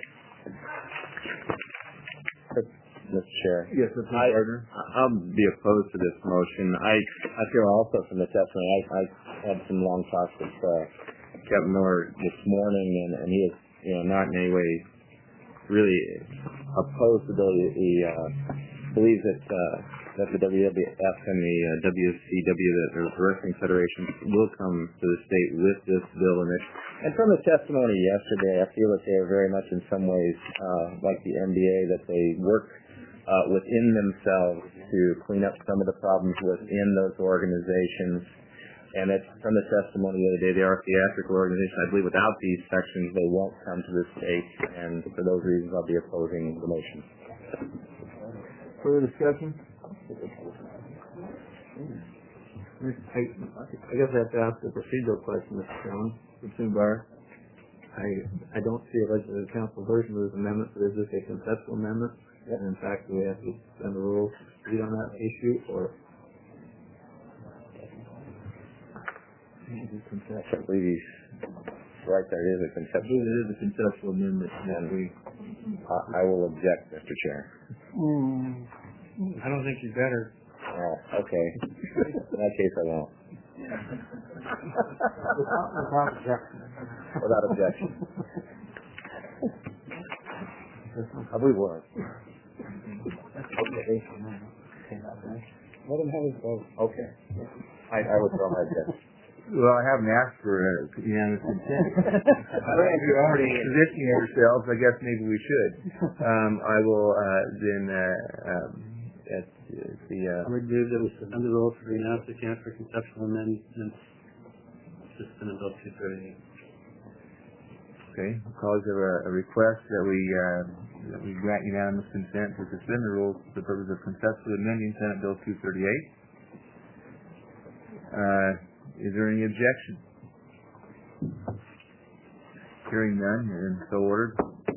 Mister Chair. Yes, Mister I, Gardner. I'll be opposed to this motion. I I feel also from the testimony, I, I had some long talks with uh, Kevin Miller this morning, and, and he is, you know, not in any way really opposed to the bill. He uh, believes that uh, that the W W F and the uh, W C W, the Wrestling Federation, will come to the state with this bill in it. And from the testimony yesterday, I feel that they are very much in some ways uh, like the N B A, that they work Uh, within themselves to clean up some of the problems within those organizations. And it's from the testimony the other day, they are a theatrical organization. I believe without these sections, they won't come to the state. And for those reasons, I'll be opposing the motion. Further discussion? I, I guess I have to ask a procedural question, Mister Chairman. Mister Barr, I I don't see a legislative council version of this amendment, but is this a conceptual amendment? And in fact, do we have to suspend the rules to read on that issue, or? I believe he's right, there is a conceptual. I believe it is a conceptual amendment. And we, I, I will object, Mister Chair. Mm, I don't think you better. Oh, okay. In that case, I won't. Without objection. Without objection. I believe we're. Okay. Let him have his vote. Okay. I, I withdraw my objection. Well, I haven't asked for uh, unanimous consent. If you're already positioning yourselves, I guess maybe we should. Um, I will uh, then uh, um, at the. Uh, I would move that we suspend the rules for unanimous consent for conceptual amendments to Senate Bill two thirty-eight. Okay, because of a, a request that we uh, that we grant unanimous consent to suspend the rules for the purpose of conceptually amending Senate Bill two thirty-eight. Uh, is there any objection? Hearing none, and so ordered.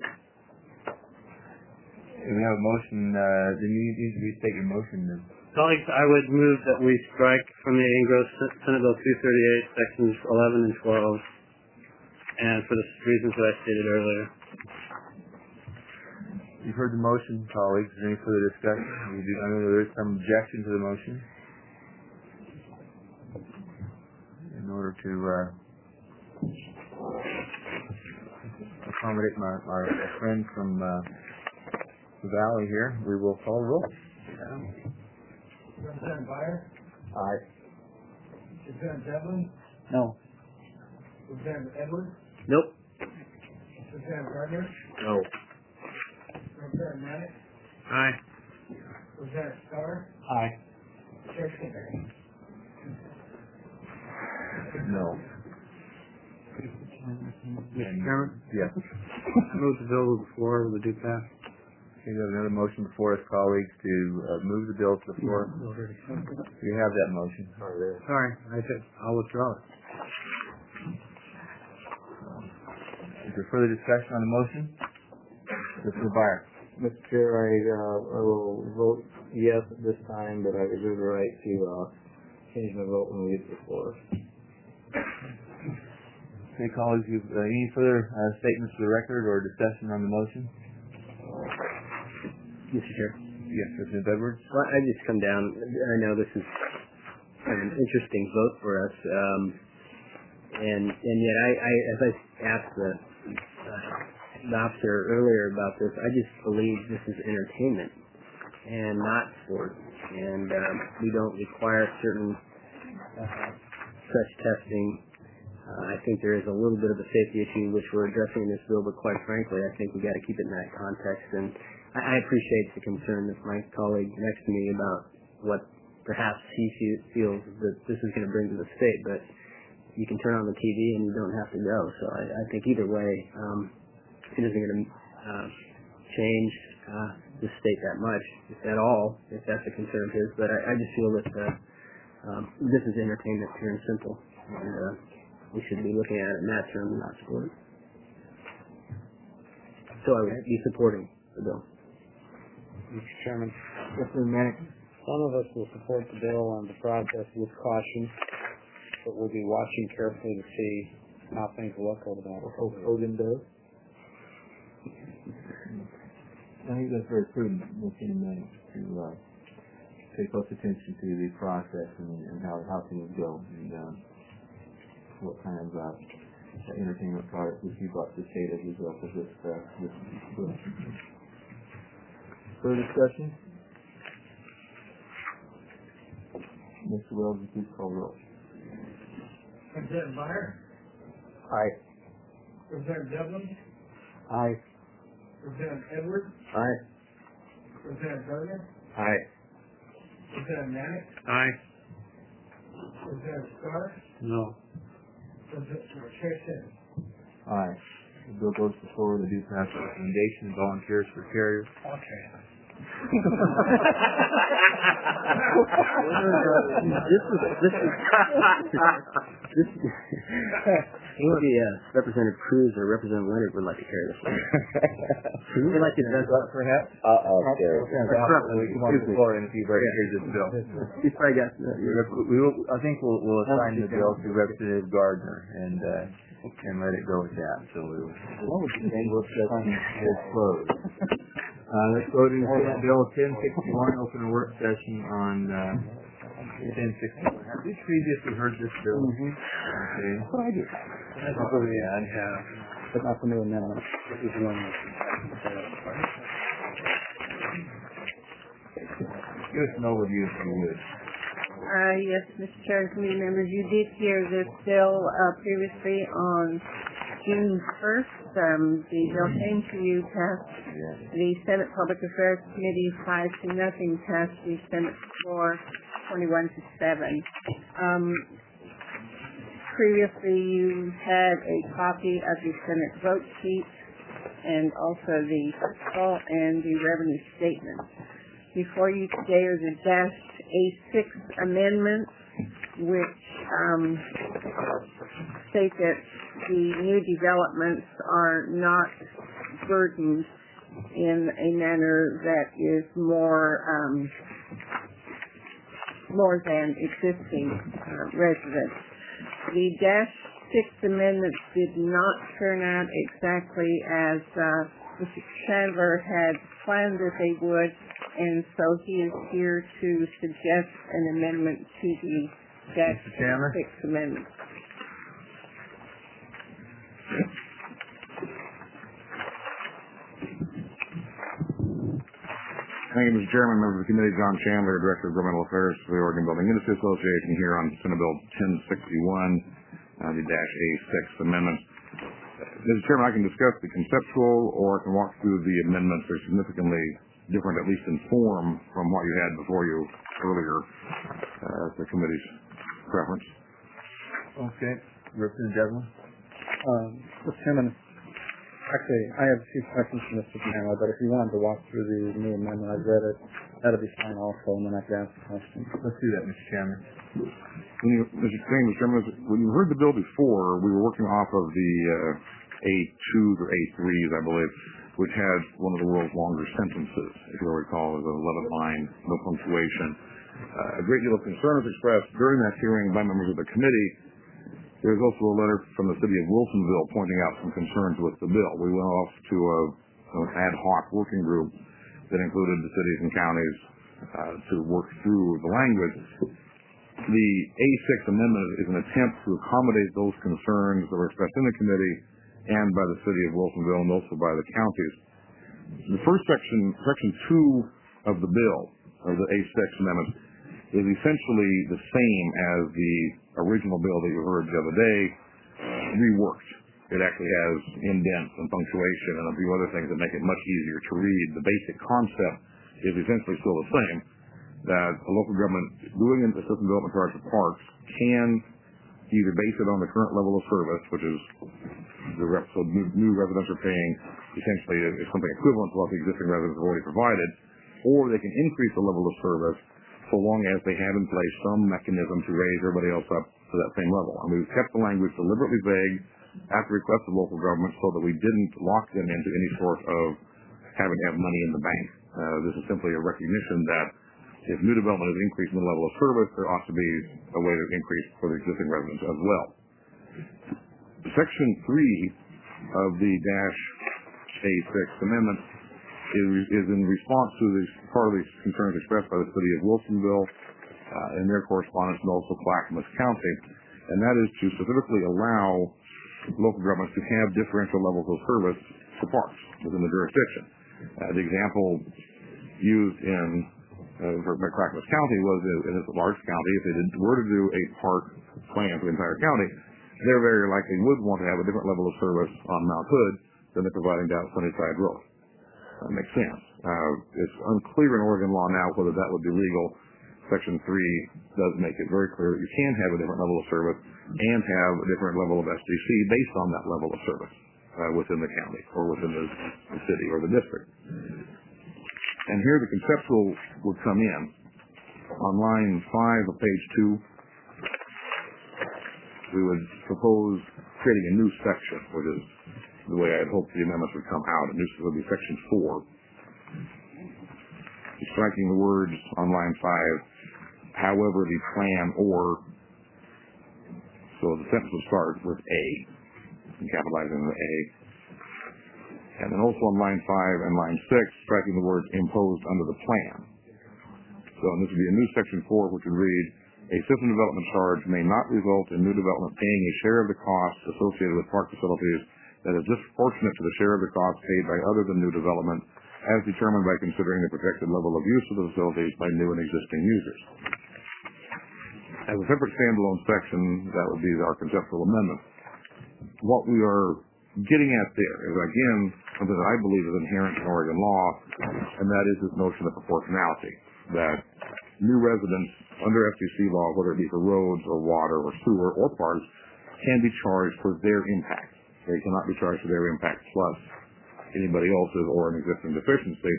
And we have a motion. Uh, then you need to restate your motion. Then. Colleagues, I would move that we strike from the Engross Senate Bill two thirty-eight sections eleven and twelve, and for the reasons that I stated earlier. You've heard the motion, colleagues. Is there any further discussion? We do, I know there is some objection to the motion. In order to uh, accommodate my, our friend from uh, the Valley here, we will call roll. Representative Byer? Aye. Representative Devlin? No. Representative Edwards? Nope. Representative Gardner? No. Representative Maddox? Aye. Representative Starr? Aye. Chair Skinner? No. Mister Chairman? Yes. Move the bill to the floor with a due pass. We have another motion before us, colleagues, to uh, move the bill to the floor. You have that motion. Sorry, I said I'll withdraw it. Is there further discussion on the motion? Mister Byer. Mister Chair, I, uh, I will vote yes at this time, but I reserve the right to uh, change my vote when we get to the floor. Okay, colleagues, you, uh, any further uh, statements for the record or discussion on the motion? Mister Chair. Yes, Representative Edwards. Well, I just come down. I know this is kind of an interesting vote for us, um, and and yet I, I as I asked the, uh, the officer earlier about this, I just believe this is entertainment and not sport, and um, we don't require certain uh, such testing. Uh, I think there is a little bit of a safety issue which we're addressing in this bill, but quite frankly, I think we got to keep it in that context. And I, I appreciate the concern of my colleague next to me about what perhaps he feels that this is going to bring to the state, but you can turn on the T V and you don't have to go. So I, I think either way, um, it isn't going to uh, change uh, the state that much, if at all, if that's a concern of his. But I, I just feel that uh, um, this is entertainment, pure and simple. And, uh, we should be looking at it in that term and not support it. So I would be supporting the bill. Mister Chairman. Mister Maddox. Some of us will support the bill and the process with caution, but we'll be watching carefully to see how things look over that. Hope Hogan does. I think that's very prudent, looking uh, to uh, pay close attention to the process and, and how, how things go. And, uh, what kind of uh, entertainment products we brought to the state as a result of this, uh, this bill. Further discussion? Mister Wells, please call roll. Representative Byer? Aye. Representative Devlin? Aye. Representative Edwards? Aye. Representative Gardner? Aye. Representative Maddox? Aye. Representative Starr? No. Representative Chair Skinner? Aye. The bill goes before the due pass recommendation, volunteers for carriers. Okay. this is this is this maybe uh, Representative Cruz or Representative Leonard would like to carry this one. Would like to address that, perhaps? Uh oh, Gary. We come on to the floor and see where to carry this bill. He's probably got. Uh, we will, I think we'll, we'll assign the bill to Representative Gardner and uh, and let it go with that. So we will. What would you think? We'll close. Uh, let's go to Senate Bill ten sixty-one, open a work session on uh, ten sixty-one. Have we previously heard this bill? Mm-hmm. Okay. What I do? Yeah, I have. But not the new amendment. This is the one. Give us an overview if you would. Uh, yes, Mister Chair and committee members, you did hear this bill uh, previously on June first. Um, the bill came to you, passed the Senate Public Affairs Committee five to nothing, passed the Senate floor twenty-one to seven. Um, previously, you had a copy of the Senate vote sheet and also the fiscal and the revenue statement. Before you today are the dash A six amendments, which um, state that the new developments are not burdened in a manner that is more um, more than existing uh, residents. The dash six amendments did not turn out exactly as uh, Mister Chandler had planned that they would, and so he is here to suggest an amendment to the dash six amendment. Thank you, Mister Chairman, members of the committee. John Chandler, Director of Governmental Affairs for the Oregon Building Industry Association, here on Senate Bill ten sixty-one, uh, the dash A six amendment. Mister Chairman, I can discuss the conceptual, or I can walk through the amendments. They're significantly different, at least in form, from what you had before you earlier, uh, as the committee's preference. Okay. Representative Devlin? Um, Mister Chairman, actually, I have a few questions for Mister Chandler, but if you wanted to walk through the new amendment, I've read it. That'll be fine also, and then I can ask a question. Let's do that, Mister Chairman. When you, Mister Chairman, when you heard the bill before, we were working off of the uh, A twos or A threes, I believe, which had one of the world's longer sentences, if you'll recall, as a eleven line, no punctuation. Uh, a great deal of concern was expressed during that hearing by members of the committee. There was also a letter from the city of Wilsonville pointing out some concerns with the bill. We went off to a, an ad hoc working group that included the cities and counties uh, to work through the language. The A six amendment is an attempt to accommodate those concerns that were expressed in the committee and by the city of Wilsonville and also by the counties. The first section, section two of the bill, of the A six amendment, is essentially the same as the original bill that you heard the other day, reworked. It actually has indents and punctuation and a few other things that make it much easier to read. The basic concept is essentially still the same, that a local government doing an assistant development charge for parks can either base it on the current level of service, which is the rep, so new, new residents are paying essentially is something equivalent to what the existing residents have already provided, or they can increase the level of service so long as they have in place some mechanism to raise everybody else up to that same level. And we've kept the language deliberately vague at the request of local government so that we didn't lock them into any sort of having to have money in the bank. Uh, this is simply a recognition that if new development is increasing the level of service, there ought to be a way to increase for the existing residents as well. Section three of the dash A six amendment is, is in response to the part of the concerns expressed by the city of Wilsonville uh, in their correspondence, and also Clackamas County, and that is to specifically allow local governments to have differential levels of service for parks within the jurisdiction. Uh, the example used in uh, for Clackamas County was in a large county, if they did, were to do a park plan for the entire county, they very likely would want to have a different level of service on Mount Hood than they're providing down Sunnyside Road. That makes sense. Uh, it's unclear in Oregon law now whether that would be legal. Section three does make it very clear that you can have a different level of service and have a different level of S D C based on that level of service uh, within the county or within the, the city or the district. And here the conceptual would come in. On line five of page two, we would propose creating a new section, which is the way I had hoped the amendments would come out. And this would be section four. Striking the words on line five, however the plan or, so the sentence would start with A, and capitalizing the A. And then also on line five and line six, striking the words imposed under the plan. So and this would be a new section four, which would read, a system development charge may not result in new development paying a share of the costs associated with park facilities that is disproportionate to the share of the costs paid by other than new development, as determined by considering the projected level of use of the facilities by new and existing users. as a separate standalone section, that would be our conceptual amendment. What we are getting at there is, again, something that I believe is inherent in Oregon law, and that is this notion of proportionality, that new residents under F C C law, whether it be for roads or water or sewer or parks, can be charged for their impact. They cannot be charged for their impact plus anybody else's or an existing deficiency.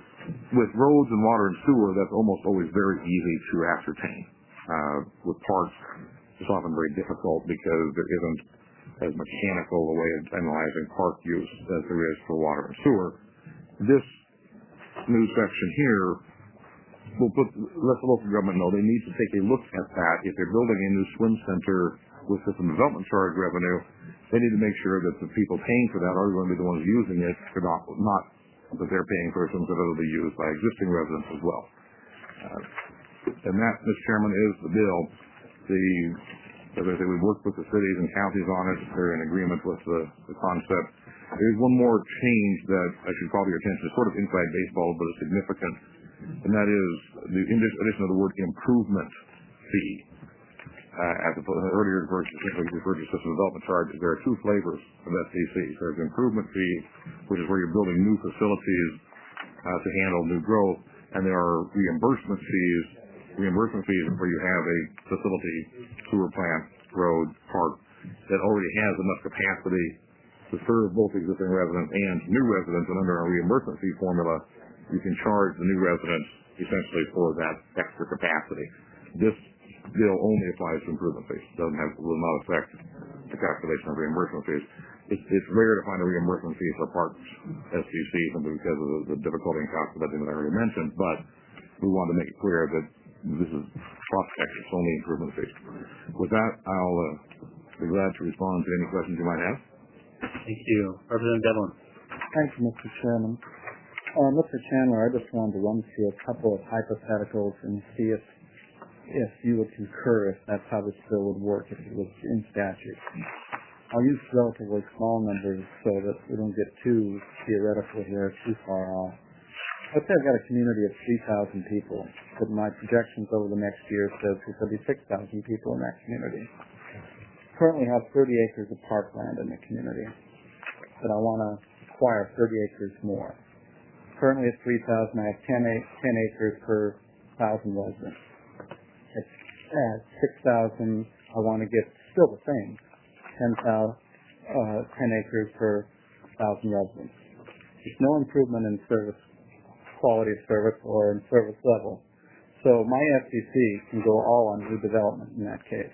With roads and water and sewer, that's almost always very easy to ascertain. Uh, with parks, it's often very difficult because there isn't as mechanical a way of analyzing park use as there is for water and sewer. This new section here will put, let the local government know they need to take a look at that. If they're building a new swim center with system development charge revenue, they need to make sure that the people paying for that are going to be the ones using it, not, not that they're paying for something that will be used by existing residents as well. Uh, and that, Mister Chairman, is the bill. The, as I say, we've worked with the cities and counties on it. They're in agreement with the, the concept. There's one more change that I should call to your attention. It's sort of inside baseball, but it's significant, and that is the addition of the word improvement fee. Uh, as earlier referred to, referred to system development charges, there are two flavors of S D Cs. There's improvement fee, which is where you're building new facilities uh, to handle new growth, and there are reimbursement fees. Reimbursement fees are where you have a facility, sewer plant, road, park, that already has enough capacity to serve both existing residents and new residents, and under a reimbursement fee formula, you can charge the new residents essentially for that extra capacity. This bill only applies to improvement fees. It doesn't have, will not affect the calculation of reimbursement fees. It's, it's rare to find a reimbursement fee for parks S D C simply because of the, the difficulty in calculating that I already mentioned, but we want to make it clear that this is prospect, it's only improvement fees. With that, I'll uh, be glad to respond to any questions you might have. Thank you. Representative Devlin. Thank you, Mister Chairman. Uh, Mister Chandler, I just wanted to run through a couple of hypotheticals and see if if you would concur if that's how this bill would work if it was in statute. I'll use relatively small numbers so that we don't get too theoretical here, too far off. Let's say I've got a community of three thousand people, but my projections over the next year says there's going to be six thousand people in that community. Currently have thirty acres of parkland in the community, but I want to acquire thirty acres more. Currently at three thousand, I have ten, ten acres per one thousand residents. At six thousand, I want to get still the same, ten, uh, ten acres per one thousand residents. There's no improvement in service, quality of service, or in service level. So my F C C can go all on new development in that case.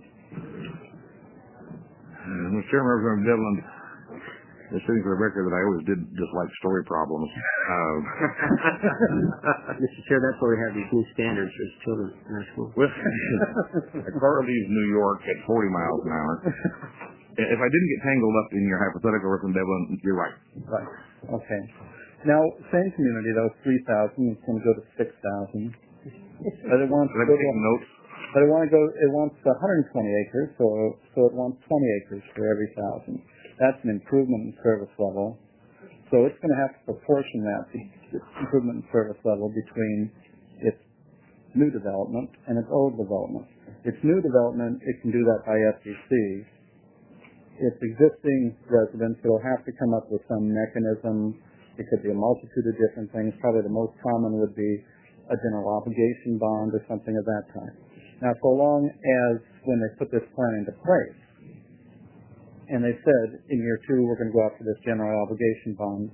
Uh, Mister Chairman, Representative Devlin, just sitting for the record that I always did dislike story problems. Uh, Mister Chair, that's why we have these new standards for children in our school. With a car leaves New York at forty miles an hour. If I didn't get tangled up in your hypothetical, Representative Devlin, you're right. Right. Okay. Now, same community, though, three thousand, it's going to go to six thousand. But it wants to go to, notes? But it want to go. It wants one hundred twenty acres, so so it wants twenty acres for every thousand. That's an improvement in service level. So it's going to have to proportion that the improvement in service level between its new development and its old development. Its new development, it can do that by F C C. Its existing residents, it'll have to come up with some mechanism. It could be a multitude of different things. Probably the most common would be a general obligation bond or something of that kind. Now, so long as when they put this plan into place, and they said, in year two, we're going to go after this general obligation bond.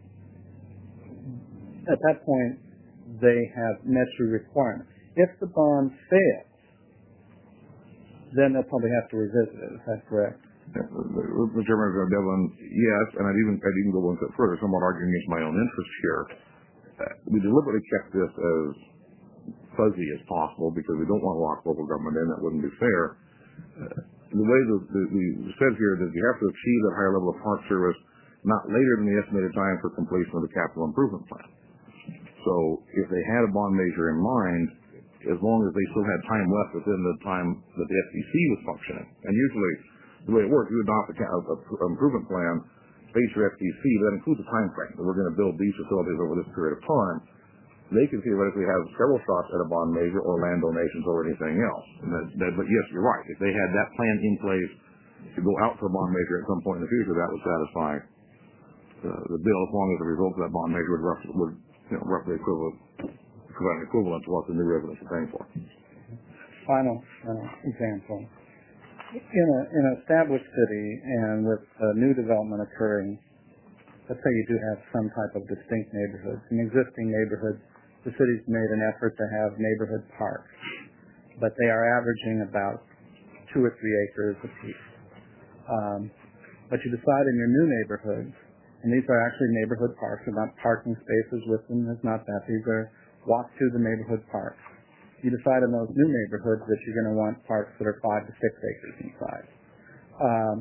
At that point, they have met your requirement. If the bond fails, then they'll probably have to revisit it. Is that correct? Mister Chairman, Devlin, yes, and I'd even, I'd even go one step further, somewhat arguing against my own interest here. Uh, we deliberately kept this as fuzzy as possible because we don't want to lock local government in. That wouldn't be fair. Uh, The way that we said here that you have to achieve that higher level of park service not later than the estimated time for completion of the capital improvement plan. So if they had a bond measure in mind, as long as they still had time left within the time that the F C C was functioning, and usually the way it works, you adopt an improvement plan, base your F C C, but that includes a time frame that we're going to build these facilities over this period of time. they can theoretically have several shots at a bond measure or land donations or anything else. And that, that, but yes, you're right. If they had that plan in place to go out for a bond measure at some point in the future, that would satisfy uh, the bill as long as the result of that bond measure would, roughly, would you know, roughly equivalent, provide an equivalent to what the new residents are paying for. Final uh, example. In, a, in an established city and with uh, new development occurring, let's say you do have some type of distinct neighborhoods. In existing neighborhoods, the city's made an effort to have neighborhood parks, but they are averaging about two or three acres apiece. Um, but you decide in your new neighborhoods, and these are actually neighborhood parks, they're not parking spaces with them, it's not that. These are walk to the neighborhood parks. You decide in those new neighborhoods that you're going to want parks that are five to six acres in size. Um,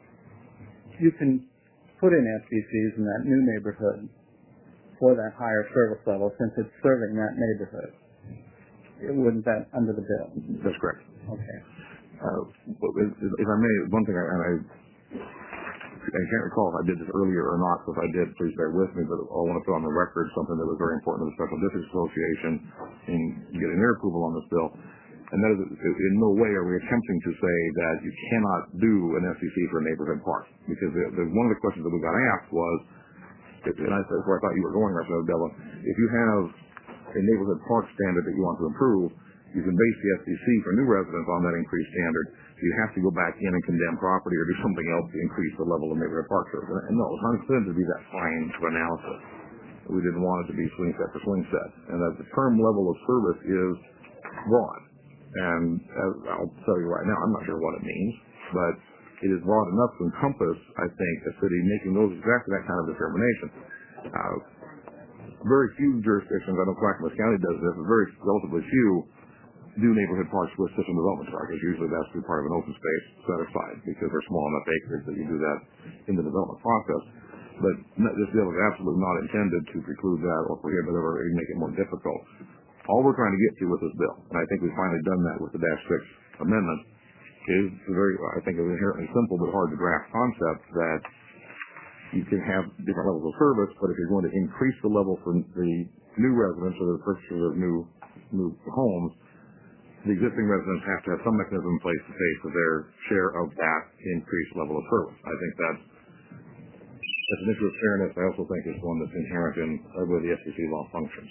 you can put in S B Cs in that new neighborhood for that higher service level since it's serving that neighborhood. It wouldn't that under the bill? That's correct. Okay. Uh, if, if I may, one thing, I, and I, I can't recall if I did this earlier or not, so if I did, please bear with me, but I want to put on the record something that was very important to the Special Districts Association in getting their approval on this bill, and that is that in no way are we attempting to say that you cannot do an S D C for a neighborhood park, because the, the, one of the questions that we got asked was, and I, that's where I thought you were going, Representative Della, if you have a neighborhood park standard that you want to improve, you can base the S D C for new residents on that increased standard. So you have to go back in and condemn property or do something else to increase the level of neighborhood park service. And no, it's not intended to be that fine of analysis. We didn't want it to be swing set for swing set. And that the term level of service is broad. And as I'll tell you right now, I'm not sure what it means, but it is broad enough to encompass, I think, a city making those exactly that kind of determination. Uh, very few jurisdictions, I know Clackamas County does this, but very relatively few do neighborhood parks with system development targets. Usually that's through part of an open space set aside because they're small enough acreage that you do that in the development process. But this bill is absolutely not intended to preclude that or prohibit it or even make it more difficult. All we're trying to get to with this bill, and I think we've finally done that with the Dash six amendment, is a very, I think, an inherently simple but hard to grasp concept that you can have different levels of service, but if you're going to increase the level for the new residents or the purchasers of new new homes, the existing residents have to have some mechanism in place to pay for their share of that increased level of service. I think that's, that's an issue of fairness. I also think it's one that's inherent in the way the S D C law functions.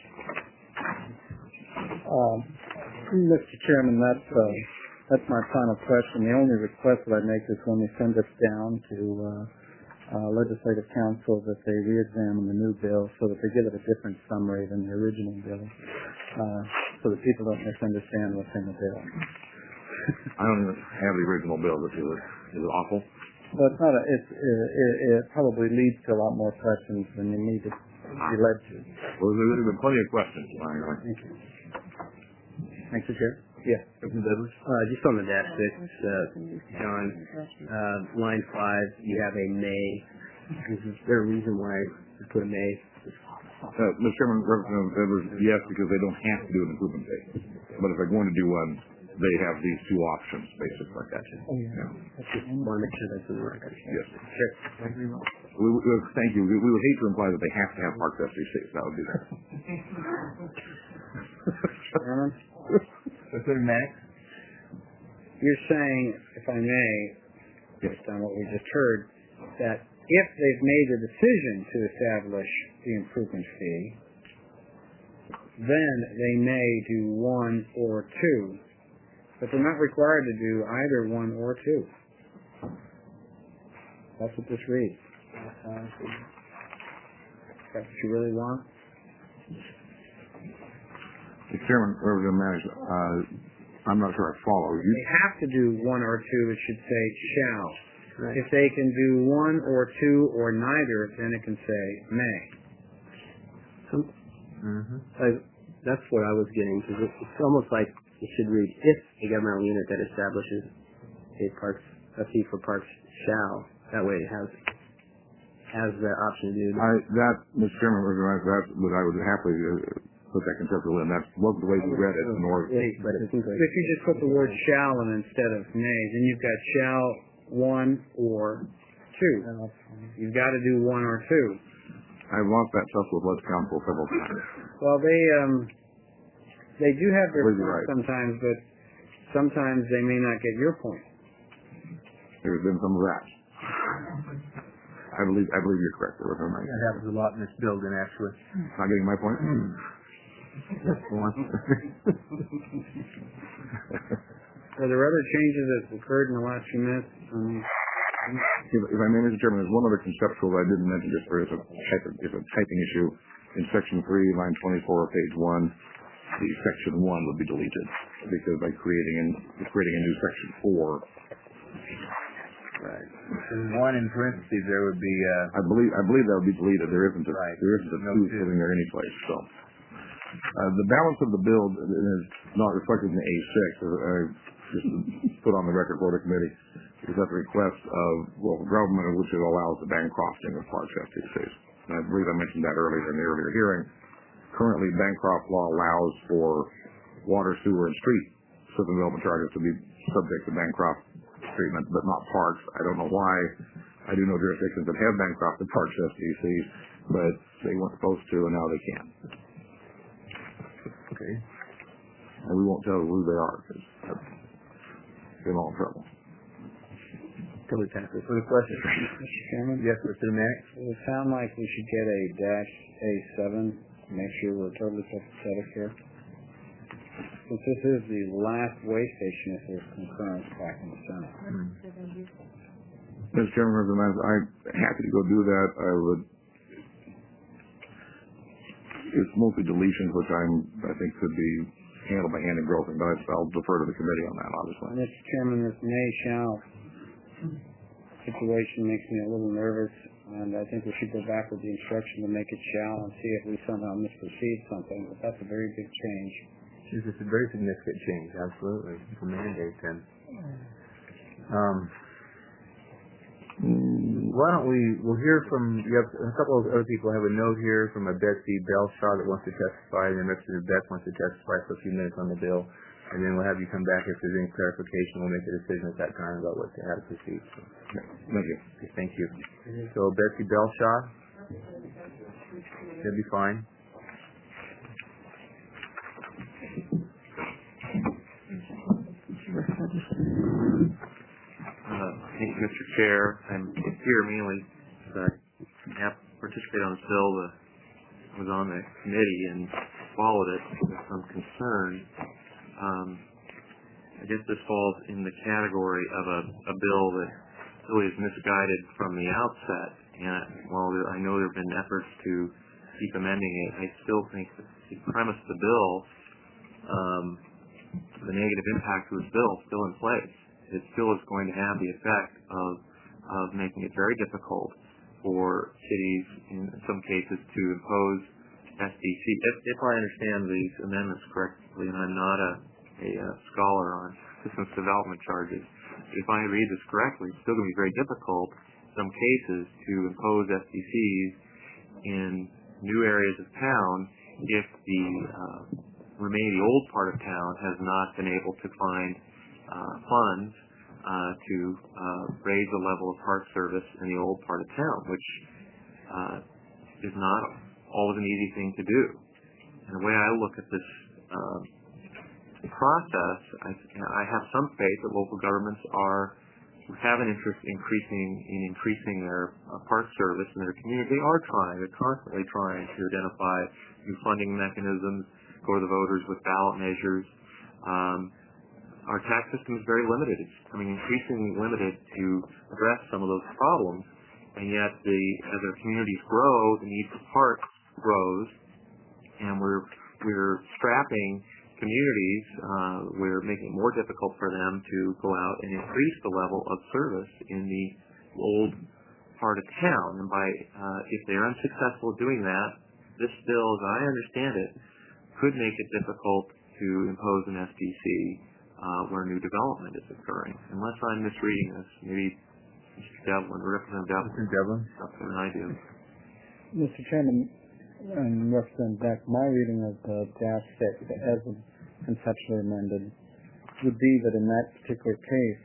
Um, Mister Chairman, that's, uh, that's my final question. The only request that I make is when we send this down to uh, uh, Legislative Council that they re-examine the new bill so that they give it a different summary than the original bill. Uh, so that people don't misunderstand what's in the bill. I don't even have the original bill. Is it, is it awful? Well, it's not a, it's, it, it probably leads to a lot more questions than you need to be led to. Well, there's been plenty of questions. Thank you. Thanks, Chair. Yeah. Uh, just on the dash six, uh, John, uh, line five, you have a may. Is there a reason why you put a may? Uh, Mister Chairman, Representative Edwards, yes, because they don't have to do an improvement phase. But if they're going to do one, they have these two options, basically. Gotcha. Oh, yeah. yeah. Just want to make sure that's in the record. Yes. Sure. We, we, thank you. We, we would hate to imply that they have to have parked S D Cs. That would be that. Senator Max? You're saying, if I may, based on what we just heard, that if they've made the decision to establish the improvement fee, then they may do one or two, but they're not required to do either one or two. That's what this reads. That's what you really want? Mister Chairman, Representative Max, uh, I'm not sure I follow. You they have to do one or two. It should say shall. Right. If they can do one or two or neither, then it can say may. So, mm-hmm. I, that's what I was getting, because it, it's almost like it should read, if a governmental unit that establishes a parks, a fee for parks shall. That way it has has the option to do that. I, that, Mister Chairman, that's what I would happily uh, put that conceptual in. That wasn't the way we read it. Nor, but it seems like if you just put the word shall in instead of may, then you've got shall one or two. You've got to do one or two. I've lost that tussle with West Council several times. Well, they um, they do have their Completely point right. sometimes, but sometimes they may not get your point. There's been some of that. I believe I believe you're correct. There was some of that. That happens a lot in this building, actually. Not getting my point? Are there other changes that have occurred in the last few minutes? Um, If, if I may, Mister Chairman, there's one other conceptual that I didn't mention just for as a type of, is a typing issue. In section three, line twenty-four of page one, the section one would be deleted because by creating an, creating a new section four. Right. And one in parentheses there would be. Uh, I believe I believe that would be deleted. There isn't a, right. there isn't a No two two. sitting there anyplace. So uh, the balance of the bill is not reflected in A six. I just put on the record for the committee. Is at the request of local government, which it allows the Bancrofting of parks F T Cs. And I believe I mentioned that earlier in the earlier hearing. Currently, Bancroft law allows for water, sewer, and street system development charges to be subject to Bancroft treatment, but not parks. I don't know why. I do know jurisdictions that have Bancroft and parks F T Cs, but they weren't supposed to, and now they can. Okay. And we won't tell who they are because they're all in trouble. Totally tackle. Further questions? Mister Chairman? Yes, Mister Mack. It would sound like we should get a dash A seven to make sure we're totally sympathetic here. Since this is the last way station if there's concurrence back in the Senate. Mister Chairman, I'm happy to go do that. I would. It's mostly deletions, which I'm, I think could be handled by Andy Grossman, but I'll defer to the committee on that, obviously. Mister Chairman, this may shall situation makes me a little nervous, and I think we should go back with the instruction to make it shall and see if we somehow misperceive something. But that's a very big change. It's a very significant change, absolutely. It's a mandate then. Um, why don't we, we'll hear from, you have a couple of other people have a note here from a Betsy Belshaw that wants to testify, and then Representative Beck wants to testify for a few minutes on the bill. And then we'll have you come back if there's any clarification. We'll make a decision at that time about what to how to proceed. So, thank you. Okay, thank you. So Betsy Belshaw, that'd be fine. Uh, thank you, Mister Chair. I'm here mainly because I have participated on this bill. The, I was on the committee and followed it with some concern. Um, I guess this falls in the category of a, a bill that really is misguided from the outset. And while there, I know there have been efforts to keep amending it, I still think that the premise of the bill, um, the negative impact of this bill is still in place. It still is going to have the effect of, of making it very difficult for cities, in some cases, to impose S D C. If, if I understand these amendments correctly, and I'm not a, a, a scholar on business development charges, if I read this correctly, it's still going to be very difficult in some cases to impose S D Cs in new areas of town if the uh, remaining old part of town has not been able to find uh, funds uh, to uh, raise the level of park service in the old part of town, which uh, is not always an easy thing to do. And the way I look at this uh, process, I, I have some faith that local governments are have an interest in increasing in increasing their uh, park service in their community. They are trying. They're constantly trying to identify new funding mechanisms, go to the voters with ballot measures. Um, our tax system is very limited. It's becoming increasingly limited to address some of those problems. And yet, the as our communities grow, the need for parks grows, and we're we're strapping communities. Uh, we're making it more difficult for them to go out and increase the level of service in the old part of town. And by uh, if they're unsuccessful doing that, this bill, as I understand it, could make it difficult to impose an S D C uh, where new development is occurring. Unless I'm misreading this, maybe Mister Devlin, or Representative Devlin. Mister Devlin. That's what I do. Mister Chairman, and Representative Beck, my reading of the dash six as conceptually amended would be that in that particular case,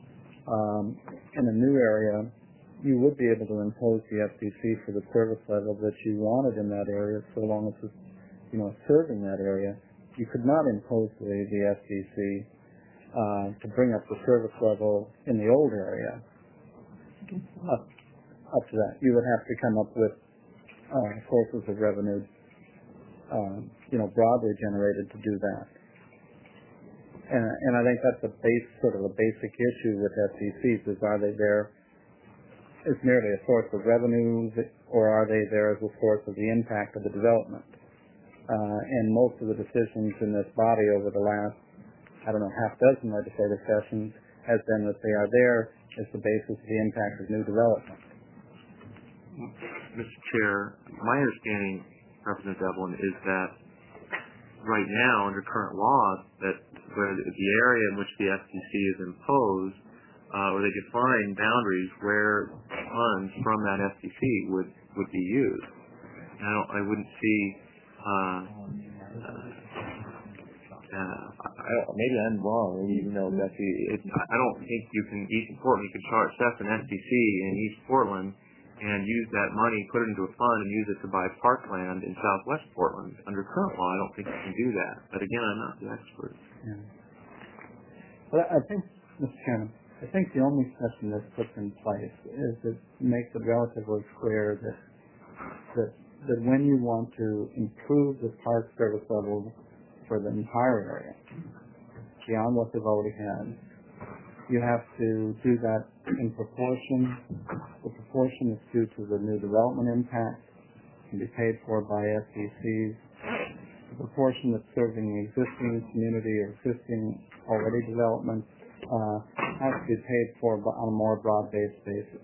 um, in a new area, you would be able to impose the S D C for the service level that you wanted in that area, so long as the you know, serving that area, you could not impose the, the S D C uh, to bring up the service level in the old area up, up to that. You would have to come up with uh, sources of revenue, uh, you know, broadly generated to do that. And, and I think that's a base, sort of a basic issue with S D Cs is are they there as merely a source of revenue, or are they there as a source of the impact of the development? Uh, and most of the decisions in this body over the last, I don't know, half dozen legislative sessions has been that they are there as the basis of the impact of new development. Mister Chair, my understanding, Representative Devlin, is that right now, under current law, that where the area in which the S D C is imposed, uh, or they define boundaries where funds from that S D C would, would be used. And I, don't, I wouldn't see, uh, uh, I, maybe I'm wrong, maybe, you know, that's the, it, I don't think you can, East Portland, you can charge assess an S D C in East Portland and use that money, put it into a fund, and use it to buy parkland in Southwest Portland. Under current law, I don't think you can do that. But again, I'm not the expert. Yeah. Well, I think, Mister Chairman, I think the only exception that's put in place is to make it relatively clear that that that when you want to improve the park service level for the entire area, beyond what they've already had, you have to do that in proportion. The proportion is due to the new development impact, can be paid for by S D Cs. The proportion that's serving the existing community or existing already development uh, has to be paid for on a more broad-based basis.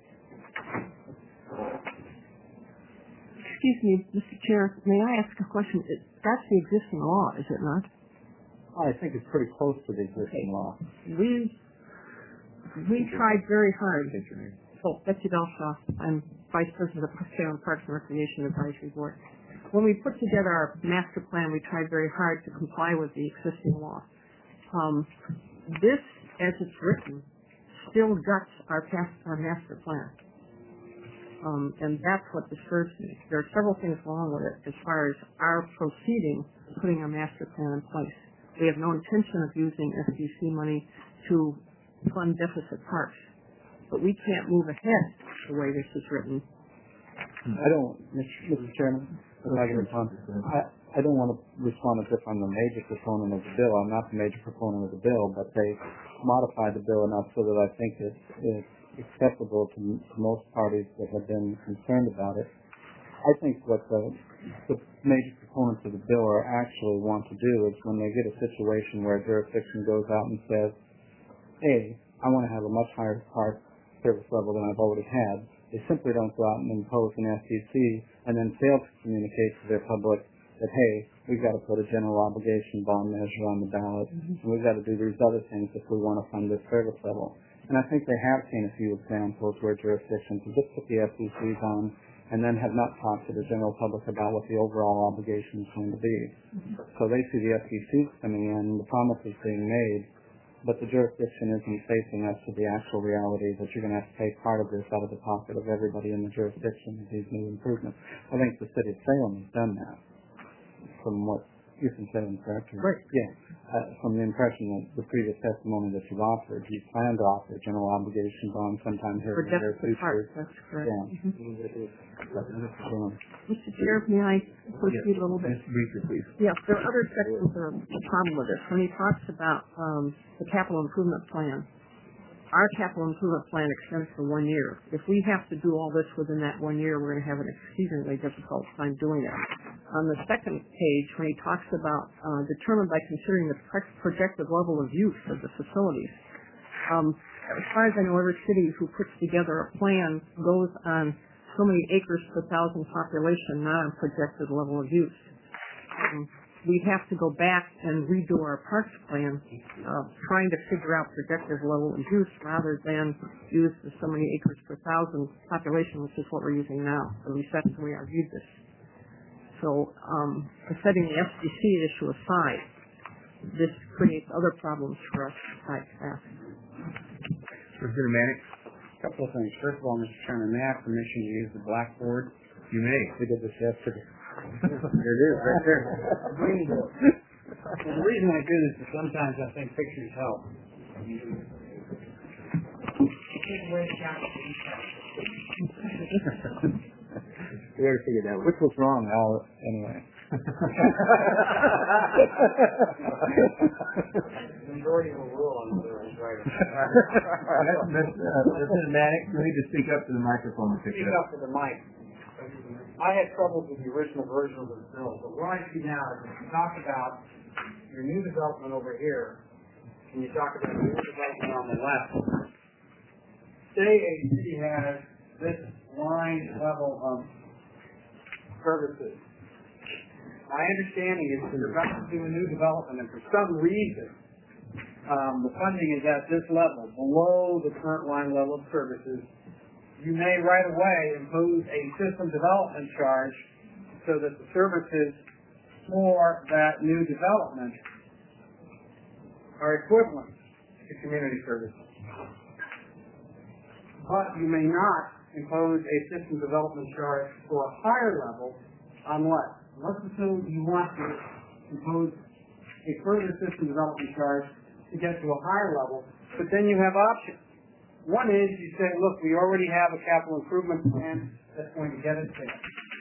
Excuse me, Mister Chair, may I ask a question? That's the existing law, is it not? I think it's pretty close to the existing okay. law. We we tried very hard. So, Betsy Belshaw, I'm Vice President of the Salem Parks and Recreation Advisory Board. When we put together our master plan, we tried very hard to comply with the existing law. Um, this, as it's written, still guts our, past, our master plan. Um, and that's what disturbs me. There are several things wrong with it as far as our proceeding, putting our master plan in place. We have no intention of using S D C money to fund deficit parks. But we can't move ahead the way this is written. I don't, Mister Chairman, if I can respond, I, I don't want to respond as if I'm the major proponent of the bill. I'm not the major proponent of the bill, but they modified the bill enough so that I think it's, it's acceptable to, to most parties that have been concerned about it. I think what the, the major proponents of the bill are actually want to do is when they get a situation where a jurisdiction goes out and says, A, I want to have a much higher park service level than I've already had. They simply don't go out and impose an S D C and then fail to communicate to their public that, hey, we've got to put a general obligation bond measure on the ballot, mm-hmm. and we've got to do these other things if we want to fund this service level. And I think they have seen a few examples where jurisdictions have just put the S D Cs on and then have not talked to the general public about what the overall obligation is going to be. Mm-hmm. So they see the S D Cs coming in, the promises being made, but the jurisdiction isn't facing us to the actual reality that you're going to have to take part of this out of the pocket of everybody in the jurisdiction of these new improvements. I think the city of Salem has done that, from what you can say in correctly. Right. Yeah. Uh, from the impression that the previous testimony that you've offered, you plan to offer a general obligation bond sometime here in the near future. Part, that's correct. Yeah. Mm-hmm. Mister Chair, may I proceed a little bit? Briefly, please. Yeah, there are other sections that are a problem with this. When he talks about um, the capital improvement plan, our capital improvement plan extends for one year. If we have to do all this within that one year, we're going to have an exceedingly difficult time doing it. On the second page, when he talks about uh, determined by considering the projected level of use of the facilities, um, as far as I know, every city who puts together a plan goes on so many acres per thousand population, not on projected level of use. Um, we have to go back and redo our parks plan, uh, trying to figure out projected level of use rather than use the so many acres per thousand population, which is what we're using now. At least that's the way I viewed this. So, um, setting the S D C issue aside, this creates other problems for us at staff. Representative Mannix? A couple of things. First of all, Mister Chairman, may I have permission to use the blackboard? You may. We did this yesterday. There it is, right there. Green book. Well, the reason I do this is sometimes I think pictures help. We already figured that. Which was wrong, Al, anyway. Majority will rule on whether it's right or not. Mister Manick, you need to speak up to the microphone. Speak up to the mic. I had trouble with the original version of the bill, but what I see now is if you talk about your new development over here, and you talk about your new development on the left, say a city has this line level of services. My understanding is that you're about to do a new development, and for some reason, um, the funding is at this level, below the current line level of services. You may right away impose a system development charge so that the services for that new development are equivalent to community services. But you may not impose a system development charge for a higher level unless, let's assume you want to impose a further system development charge to get to a higher level, but then you have options. One is you say, look, we already have a capital improvement plan that's going to get us there.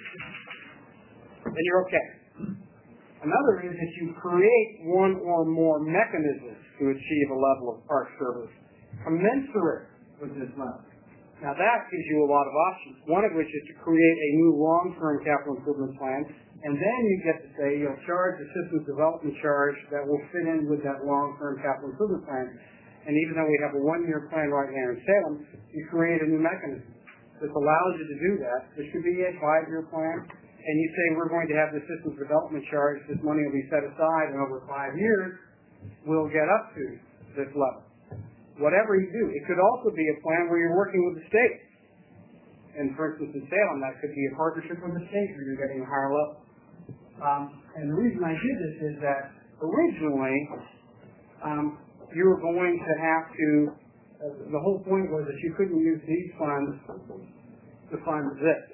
Then you're okay. Another is that you create one or more mechanisms to achieve a level of park service commensurate with this level. Now that gives you a lot of options, one of which is to create a new long-term capital improvement plan, and then you get to say you'll charge a systems development charge that will fit in with that long-term capital improvement plan. And even though we have a one-year plan right now in Salem, you create a new mechanism. This allows you to do that. This could be a five-year plan, and you say we're going to have the systems development charge, this money will be set aside, and over five years, we'll get up to this level. Whatever you do, it could also be a plan where you're working with the state. And for instance, in Salem, that could be a partnership with the state where you're getting a higher level. Um, and the reason I did this is that originally, um, you were going to have to, uh, the whole point was that you couldn't use these funds to fund this.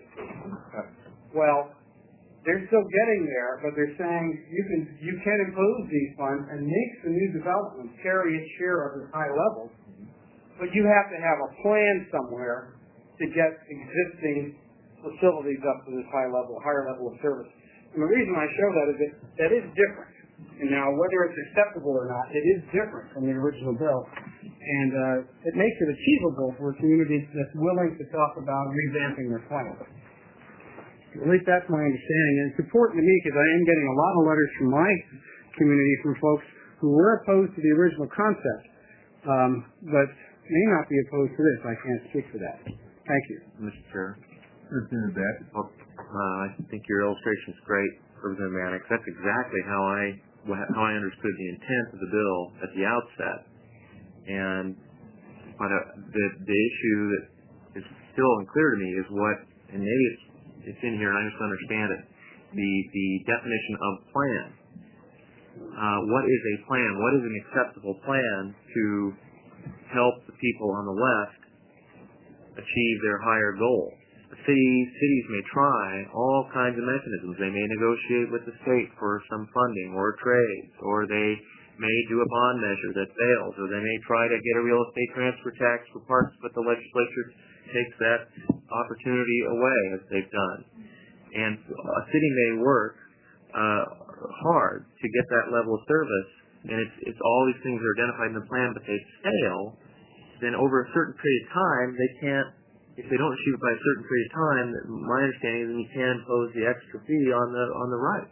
Well, they're still getting there, but they're saying you can you can impose these funds and make the new development carry its share of the high level, but you have to have a plan somewhere to get existing facilities up to this high level, higher level of service. And the reason I show that is that that is different. And now, whether it's acceptable or not, it is different from the original bill. And uh, it makes it achievable for a community that's willing to talk about revamping their plan. At least that's my understanding. And it's important to me because I am getting a lot of letters from my community from folks who were opposed to the original concept, um, but may not be opposed to this. I can't speak for that. Thank you. Mister Chair. Representative Beck. Well, uh, I think your illustration is great, Representative Mannix. That's exactly how I how I understood the intent of the bill at the outset. And but uh, the the issue that is still unclear to me is what, and maybe it's it's in here and I just understand it. The the definition of plan. Uh, what is a plan? What is an acceptable plan to help the people on the left achieve their higher goal? The cities, cities may try all kinds of mechanisms. They may negotiate with the state for some funding or trades, or they may do a bond measure that fails, or they may try to get a real estate transfer tax for parks, but the legislature takes that opportunity away, as they've done. And a city may work uh, hard to get that level of service, and it's, it's all these things are identified in the plan, but they fail. Then over a certain period of time, they can't. If they don't achieve it by a certain period of time, my understanding is you can impose the extra fee on the on the right.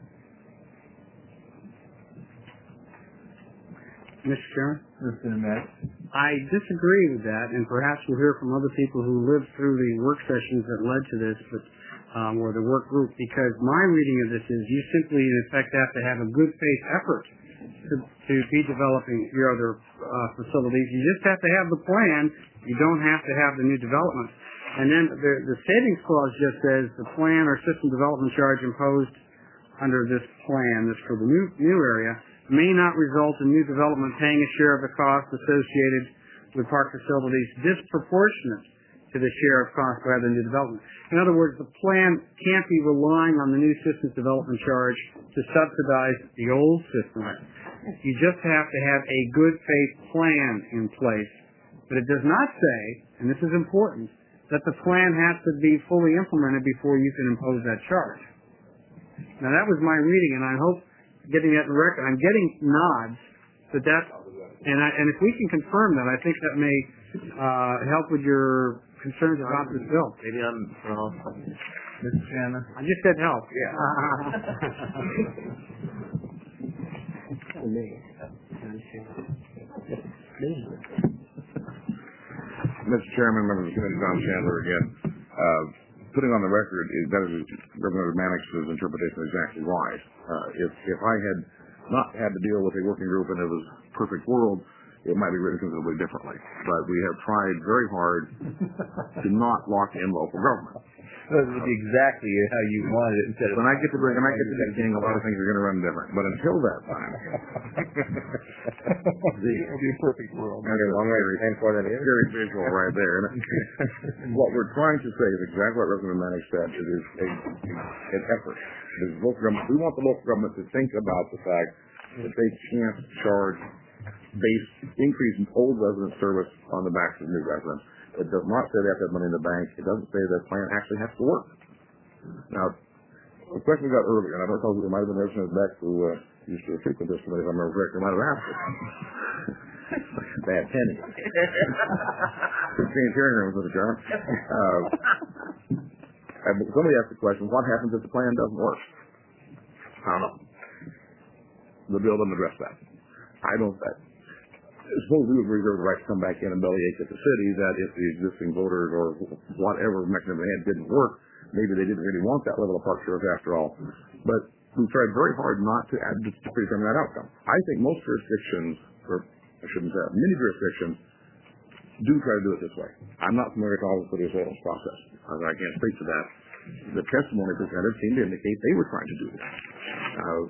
Mister Chairman? Mister Matt? I disagree with that, and perhaps we'll hear from other people who lived through the work sessions that led to this, but um, or the work group, because my reading of this is you simply, in effect, have to have a good faith effort to, to be developing your other uh, facilities. You just have to have the plan. You don't have to have the new development. And then the, the savings clause just says the plan or system development charge imposed under this plan, this for the new, new area, may not result in new development paying a share of the cost associated with park facilities disproportionate to the share of cost rather than new development. In other words, the plan can't be relying on the new systems development charge to subsidize the old system. You just have to have a good faith plan in place. But it does not say, and this is important, that the plan has to be fully implemented before you can impose that charge. Now that was my reading, and I hope getting that in the record. I'm getting nods that that, and, I, and if we can confirm that, I think that may uh, help with your concerns about this bill. Maybe I'm wrong. Mister Shannon? I just said help. Yeah. Mister Chairman, members of the committee, Don Chandler again. Uh, putting on the record, is, that is Representative Mannix's interpretation is exactly right. Uh, if, if I had not had to deal with a working group and it was a perfect world, it might be written considerably differently. But we have tried very hard to not lock in local government. That would be exactly how you wanted it instead of... When I get to when I get to that king, a lot of things are going to run different. But until that time... the, the perfect world. Okay, long way to for that is. Very visual right there. What we're trying to say is exactly what Representative Mannix said. It is a, an effort. It is local government. We want the local government to think about the fact that they can't charge base increase in old resident service on the backs of new residents. It does not say they have to have money in the bank. It doesn't say that plan actually has to work. Now, the question we got earlier, and I don't know if it might have been Representative Beck who uh, used to frequent this committee, if I remember correctly, might have asked it. Bad penny. Change hearing rooms with the German. Uh, somebody asked the question, what happens if the plan doesn't work? I don't know. The bill doesn't address that. I don't. That, suppose we would reserve the right to come back in and bellyache at the city that if the existing voters or whatever mechanism they had didn't work, maybe they didn't really want that level of park service after all. But we tried very hard not to, add, to predetermine that outcome. I think most jurisdictions, or I shouldn't say that, many jurisdictions do try to do it this way. I'm not familiar at all with the sales process. I can't speak to that. The testimony presented seemed to indicate they were trying to do that. Uh,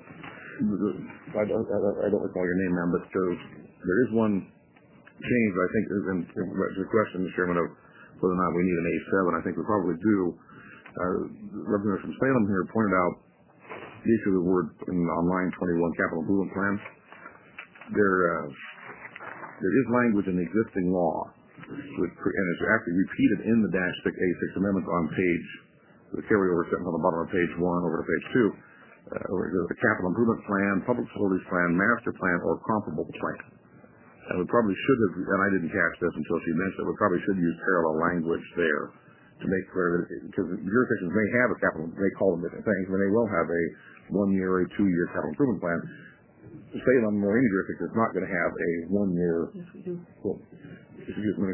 I, don't, I don't recall your name, ma'am, but uh, there is one change, I think, in, in the question, Mister Chairman, of whether or not we need an A seven. I think we probably do. Uh, Representative from Salem here pointed out the issue of the word in, on line twenty-one, capital improvement plan. There, uh, there is language in the existing law, which, and it's actually repeated in the dash six A six amendments on page, the carryover sentence on the bottom of page one over to page two. Uh, the capital improvement plan, public facilities plan, master plan, or comparable plan. And we probably should have, and I didn't catch this until she mentioned it, we probably should use parallel language there to make clear that, because jurisdictions may have a capital, they call them different things, but they will have a one-year or a two-year capital improvement plan. Salem Marine District is not going to have a one-year, yes, we do. Well, excuse me,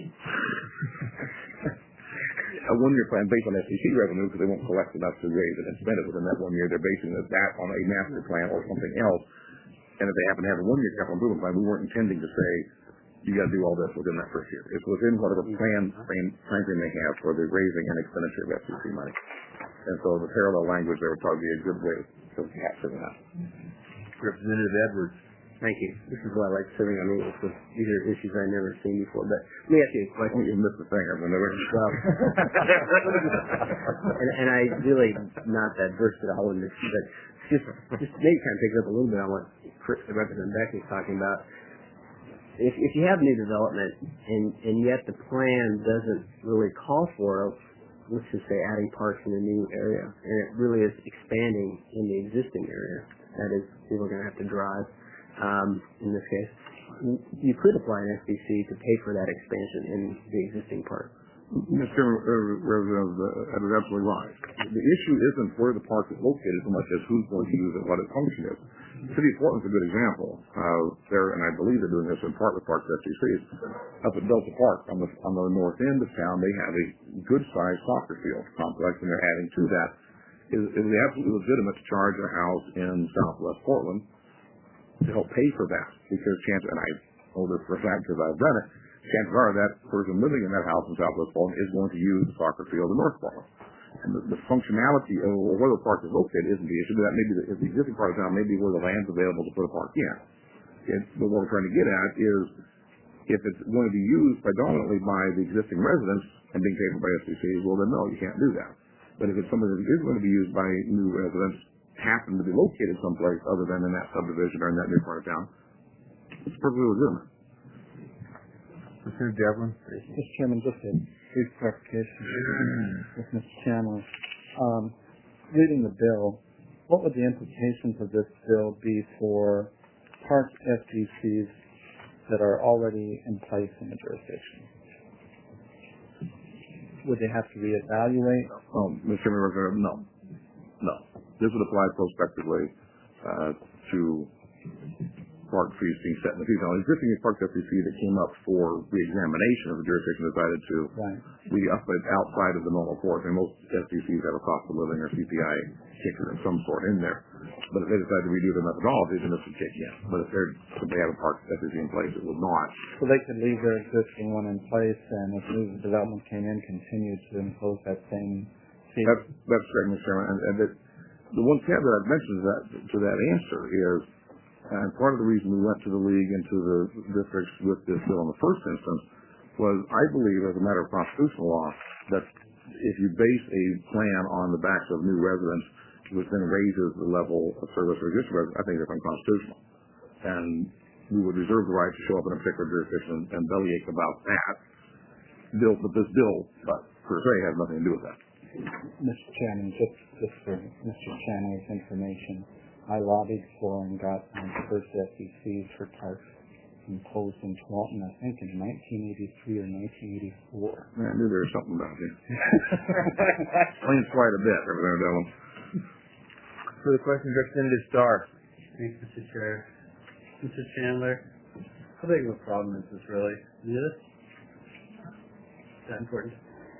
a one-year plan based on S E C revenue because they won't collect enough to raise it and spend it within that one year. They're basing that on a master plan or something else. And if they happen to have a one-year capital improvement plan, we weren't intending to say, you got to do all this within that first year. It's within whatever plan frame, time frame they have for the raising and expenditure of S E C money. And so the parallel language there would probably be a good way to capture that. Representative Edwards. Thank you. This is why I like serving on rules, because these are issues I've never seen before. But let me ask you a question. You missed the thing. I've never and, and I really not that versed at all in this, but just just maybe kind of pick up a little bit on what Chris, the Representative Beck is talking about. If if you have new development and and yet the plan doesn't really call for, let's just say, adding parks in a new area, and it really is expanding in the existing area, that is, people are going to have to drive. Um, in this case, you could apply an S B C to pay for that expansion in the existing park. Mister Representative uh, is absolutely right. The issue isn't where the park is located so much as who's going to use it, what its function is. The city of Portland's a good example. Uh, there, and I believe they're doing this in part with Parks S B Cs. Up at Delta Park, on the on the north end of town, they have a good-sized soccer field complex, and they're adding to that. Is it is absolutely legitimate to charge a house in Southwest Portland to help pay for that? Because chances, and I know this for a fact because I've done it, chances are that person living in that house in Southwest Portland is going to use the soccer field in North Portland. And the, the functionality of where the park is located isn't the issue, but that maybe the, the existing part of town may be where the land's available to put a park in. It, but what we're trying to get at is if it's going to be used predominantly by the existing residents, and being paid for by S D Cs, well then no, you can't do that. But if it's something that is going to be used by new residents, happen to be located someplace other than in that subdivision or in that new part of town, it's perfectly legitimate. Mister Devlin? Mister Chairman, just a brief clarification with Mister Chandler. Um, reading the bill, what would the implications of this bill be for park S D Cs that are already in place in the jurisdiction? Would they have to reevaluate? Oh, Mister Chairman, no. No. This would apply prospectively uh, to park fees being set in the future. Now, existing park S D C that came up for re-examination of the jurisdiction decided to right. be up outside of the normal course. I mean, most S D Cs have a cost of living or C P I kicker of some sort in there. But if they decide to redo their methodology, then this would kick in. But if they're if they have a park S D C in place, it would not. So they could leave their existing one in place, and if new development came in, continue to impose that same fee? That's, that's correct, Mister Chairman. And, and that the one caveat I've mentioned to that, to that answer is, and part of the reason we went to the league and to the districts with this bill in the first instance was I believe, as a matter of constitutional law, that if you base a plan on the backs of new residents, which then raises the level of service for existing residents, I think it's unconstitutional. And we would reserve the right to show up in a particular jurisdiction and bellyache about that. Bill, but this bill, but per se, has nothing to do with that. Mister Chairman, just, just for Mister Chandler's information, I lobbied for and got um, first S D Cs for parks imposed in Taunton, I think in nineteen eighty-three or nineteen eighty-four. I knew there was something about you. Explains quite a bit, Representative Devlin. Further questions, Representative Starr. Thanks, Mister Chair. Mister Chandler, how big of a problem is this really? Is this? Is that important?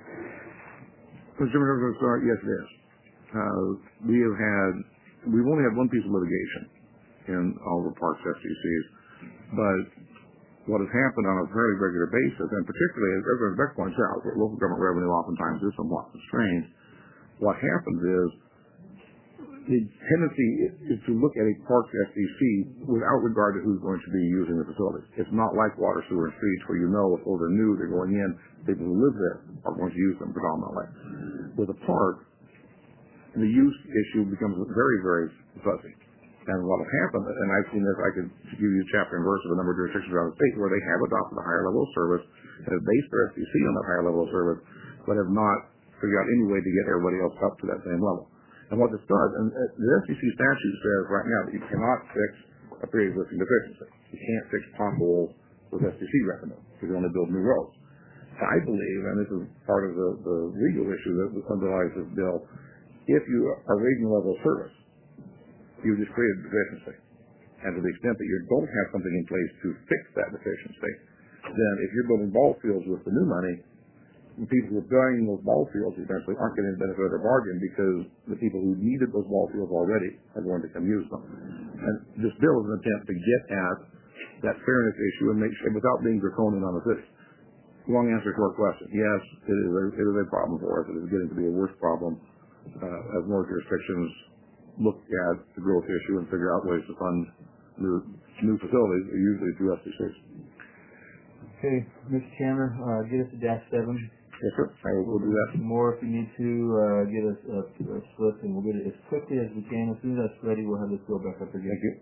Mister Chairman, yes, it is. Uh, we have had, we've only had one piece of litigation in all the parks S D Cs, but what has happened on a very regular basis, and particularly, as Representative Beck points out, local government revenue oftentimes is somewhat constrained. What happens is the tendency is to look at a park S D C without regard to who's going to be using the facilities. It's not like water, sewer, and streets where you know if they're new, they're going in, people who live there are going to use them predominantly. With a park, the use issue becomes very, very fuzzy. And what will happen, and I've seen this, I could give you a chapter and verse of a number of jurisdictions around the state where they have adopted a higher level of service and have based their S D C on that higher level of service, but have not figured out any way to get everybody else up to that same level. And what this does, and the S D C statute says right now that you cannot fix a pre-existing deficiency. You can't fix potholes with S D C revenue. You can only build new roads. I believe, and this is part of the, the legal issue that underlies this bill, if you are raising the level of service, you just create a deficiency. And to the extent that you don't have something in place to fix that deficiency, then if you're building ball fields with the new money, the people who are buying those ball fields eventually aren't getting the benefit of their bargain because the people who needed those ball fields already are going to come use them. And this bill is an attempt to get at that fairness issue and make sure, without being draconian on the city. Long answer to our question. Yes, it is a, it is a problem for us. It is getting to be a worse problem uh, as more jurisdictions look at the growth issue and figure out ways to fund new, new facilities, usually through S D Cs. Okay, Mister Chandler, uh, get us to dash seven. Yes, sir. I will do that. More if you need to, uh, get us a, a slip, and we'll get it as quickly as we can. As soon as that's ready, we'll have this bill back up again. Thank you.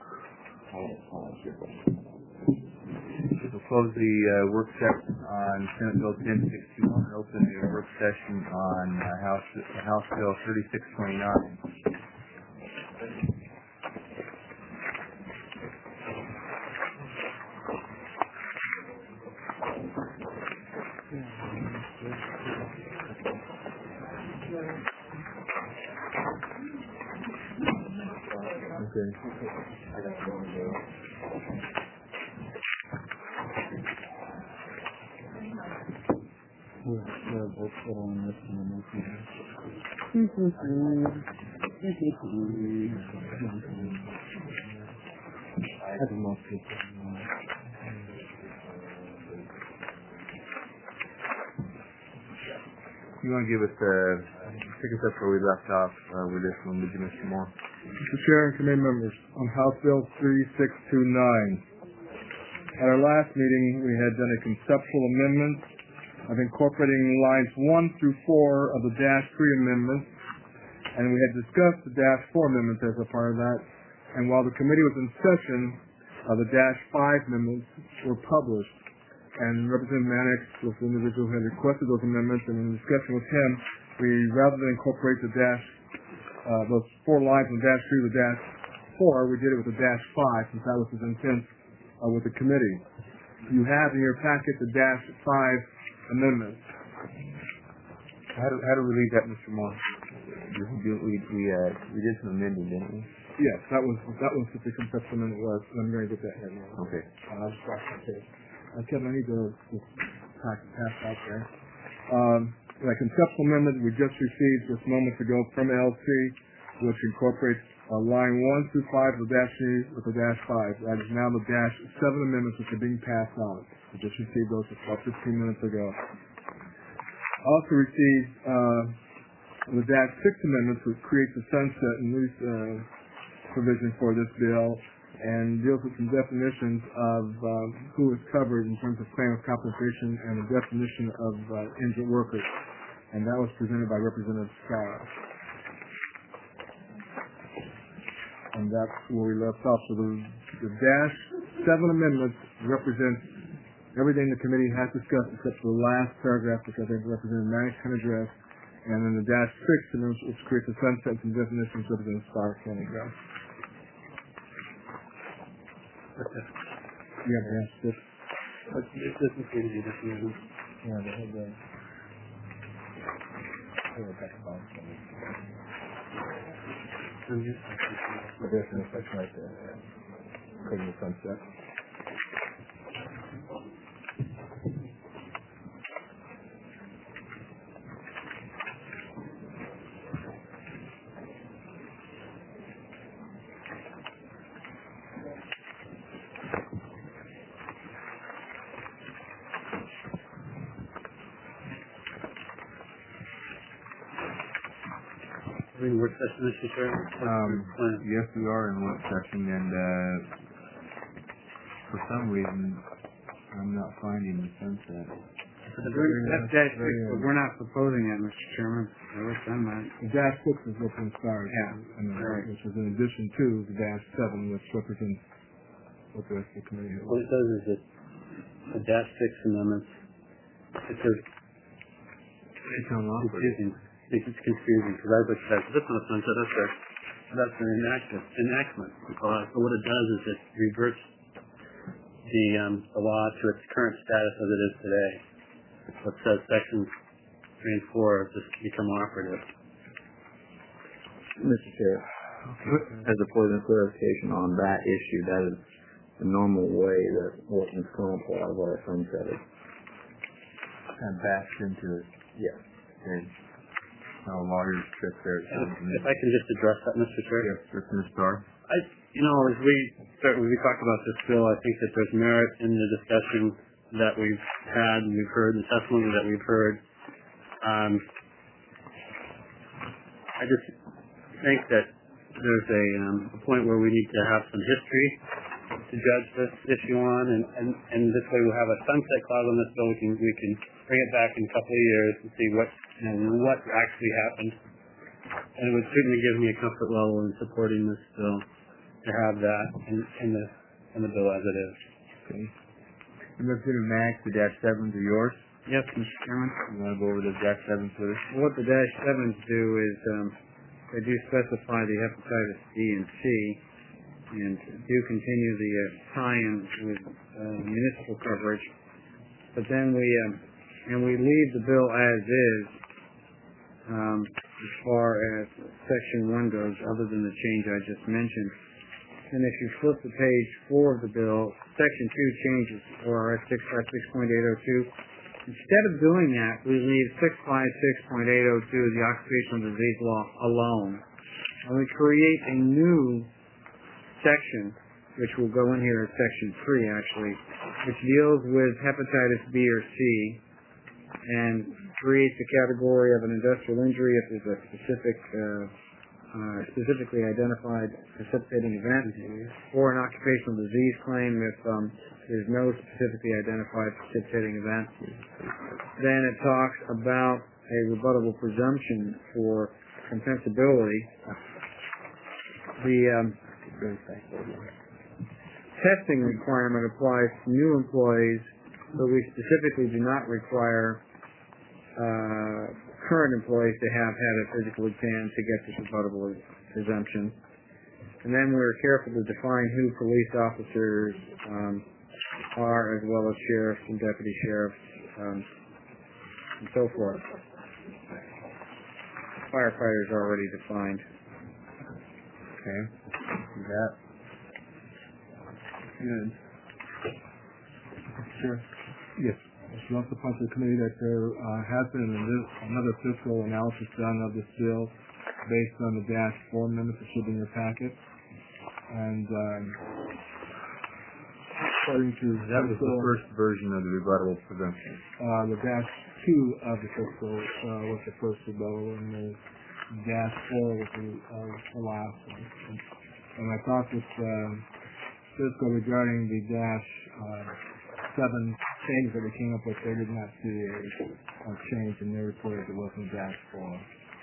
I'll answer your question. We'll close the uh, work session on Senate Bill ten sixty-one and open the work session on uh, House House Bill thirty-six twenty-nine. Okay. We're, we're both put on this and then I don't know if it's You want to give us, uh, pick us up where we left off uh, with this one, would you, Mister Moore? Mister Chair and committee members, on House Bill thirty-six twenty-nine. At our last meeting, we had done a conceptual amendment of incorporating lines one through four of the dash three amendments, and we had discussed the dash four amendments as a part of that. And while the committee was in session, uh, the dash five amendments were published, and Representative Mannix was the individual who had requested those amendments, and in discussion with him, we, rather than incorporate the dash, uh, those four lines from dash three to dash four, we did it with the dash five, since that was his intent uh, with the committee. You have in your packet the dash five amendment. How do, how do we leave that, Mister Moore? We, we, we, uh, we did some amending, didn't we? Yes, that was that was what the conceptual amendment was. I'm going to get that here now. Okay. Uh, I'll start my page. Uh, Kevin, I need to, to pass, pass out there. Um, the conceptual amendment we just received just moments ago from L C, which incorporates uh, line one through five of the dash three with the dash five. That is now the dash seven amendments which are being passed on. We just received those about fifteen minutes ago. Also received uh, the dash six amendments, which creates a sunset and loose uh, provision for this bill, and deals with some definitions of um, who is covered in terms of claim of compensation and the definition of uh, injured workers. And that was presented by Representative Starr. And that's where we left off. So the, the dash seven amendments represents everything the committee has discussed except for the last paragraph, which I think Representative Mannix can address. And then the dash six amendments, which creates a sunset and definitions, Representative Starr can address. Yeah, dash six. This is going to be this amendment. Yeah, they had the... The definition section right there. Creating the sunset. In work session, Mister Chair? Um, yes, we are in work session, and uh, for some reason, I'm not finding the sunset. That's dash six, but we're not proposing that, Mister Chairman. I wish I'm not. The dash six is Representative Starr, Yeah. and, uh, Right. which is in addition to the dash seven, which represents what the rest of the committee has. What it does is that the dash six amendments, it's a, It's unlawful. confusing. I think it's confusing because I looked at this one sunset, that's a, that's an enactment. enactment. Uh, so what it does is it reverts the, um, the law to its current status as it is today. So it says sections three and four just become operative. Mister Chair, as a point of clarification on that issue, that is the normal way that workman's comp laws are sunsetted. And backed into it. Yes. And a lawyer's trick there. If I can just address that, Mister Chair. Yes, Mister Starr. I, you know, as we start, when we talk about this bill, I think that there's merit in the discussion that we've had and we've heard, the testimony that we've heard. Um, I just think that there's a, um, a point where we need to have some history to judge this issue on, and, and, and this way we'll have a sunset clause on this bill. We can, we can bring it back in a couple of years and see what, you know, what actually happened. And it would certainly give me a comfort level in supporting this bill to have that in, in the in the bill as it is. Okay. And Representative Max, the dash sevens are yours? Yes, Mister Chairman. You want to go over the dash sevens with us? What the dash sevens do is um, they do specify the hepatitis B and C, and do continue the uh, tie-in with uh, municipal coverage. But then we um, and we leave the bill as is um, as far as section one goes, other than the change I just mentioned. And if you flip to page four of the bill, section two changes for R S six fifty-six point eight oh two. Instead of doing that, we leave six fifty-six point eight oh two, the occupational disease law, alone. And we create a new section, which will go in here as section three, actually, which deals with hepatitis B or C, and creates a category of an industrial injury if there's a specific uh, uh, specifically identified precipitating event, or an occupational disease claim if um, there's no specifically identified precipitating event. Then it talks about a rebuttable presumption for compensability. The um, testing requirement applies to new employees, but we specifically do not require uh, current employees to have had a physical exam to get this rebuttable presumption. And then we're careful to define who police officers um, are, as well as sheriffs and deputy sheriffs, um, and so forth. Firefighters are already defined. Okay. That. Good. Sure. Yes. It's also the point of the committee that there uh, has been another fiscal analysis done of this bill based on the dash four amendment that should be in your packet. And um, according to that was the first version of the rebuttable presumption. Uh, the dash two of the fiscal uh, was the first rebuttal, and the dash four was the, uh, the last one. And, and I thought that uh, fiscal regarding the dash uh, seven changes that we came up with, they did not see a, a change in their report as it was in dash four.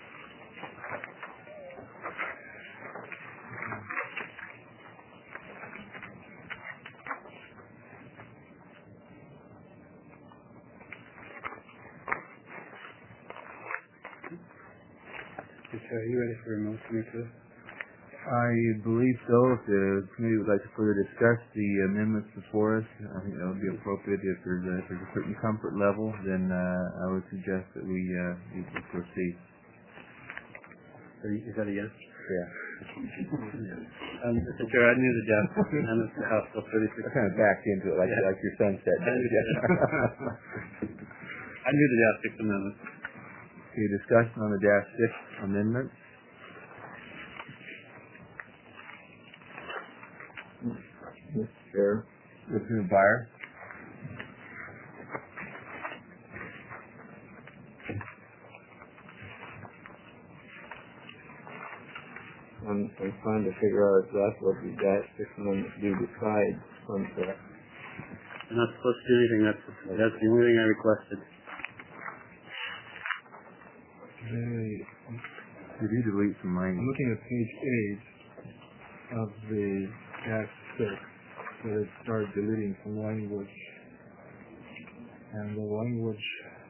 Are you ready for a motion or two? I believe so. If the committee would like to further discuss the amendments before us, I think that would be appropriate. If there's a, if there's a certain comfort level, then uh, I would suggest that we, uh, we proceed. Is that a yes? Yeah. Um, Mister Chair, I knew the death amendments to House Bill thirty-six. I kind of backed into it, like yeah. like your son said. I knew, I knew the dash six amendment. Okay, discussion on the dash six amendment. Mister Chair. Mister Byer. I'm, I'm trying to figure out exactly what the dash six amendment do besides sunset. I'm not supposed to do anything. That's that's the only thing I requested. Did you delete some language? I'm looking at page eight of the dash six, that it started deleting some language. And the language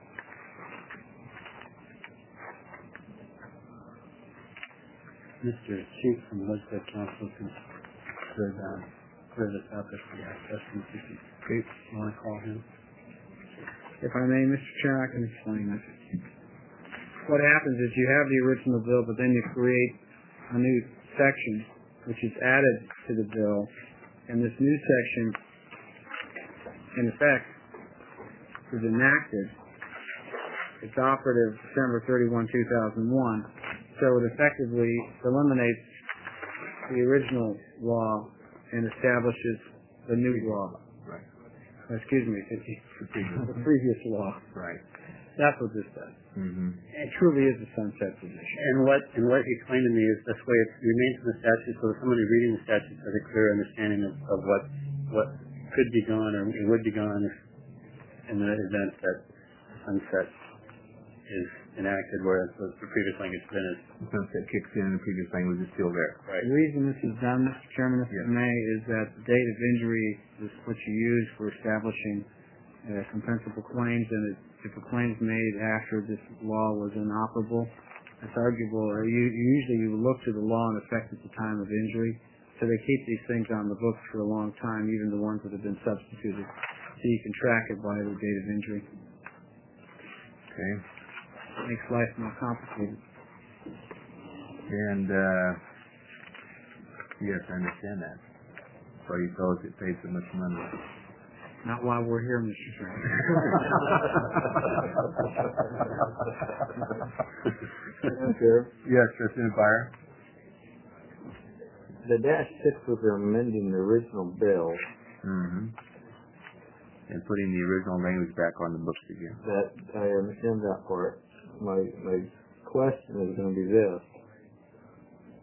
Mister Chief from Legislative Council can clear down, clear this out if we have questions. Okay. You want to call him? If I may, Mister Chair, I can explain this. What happens is you have the original bill, but then you create a new section, which is added to the bill, and this new section, in effect, is enacted. It's operative December thirty-first, two thousand one, so it effectively eliminates the original law and establishes the new law. Right. Excuse me, the previous law. Right. That's what this does. Mm-hmm. It truly is a sunset position. And what and what he explained to me is this way it remains in the statute, so that somebody reading the statute has a clear understanding of, of what what could be gone or it would be gone if, in the event that sunset is enacted, whereas the, the previous language then is sunset kicks in and the previous language is still there. Right. The reason this is done, Mister Chairman, if yes. I may, is that the date of injury is what you use for establishing uh, compensable claims, and it, if a claim is made after this law was inoperable, it's arguable, or you, usually you look to the law in effect at the time of injury, so they keep these things on the books for a long time, even the ones that have been substituted, so you can track it by the date of injury. Okay. It makes life more complicated. And, uh, yes, I understand that. So you fellows get paid so much money. Not while we're here, Mister Chairman. Yes, President Byer. The dash six was amending the original bill. Mm-hmm. And putting the original language back on the books again. That I understand that part. My my question is going to be this: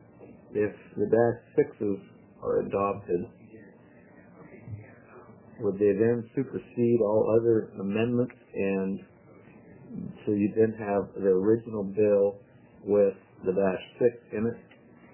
if the dash sixes are adopted, would they then supersede all other amendments, and so you then have the original bill with the dash six in it?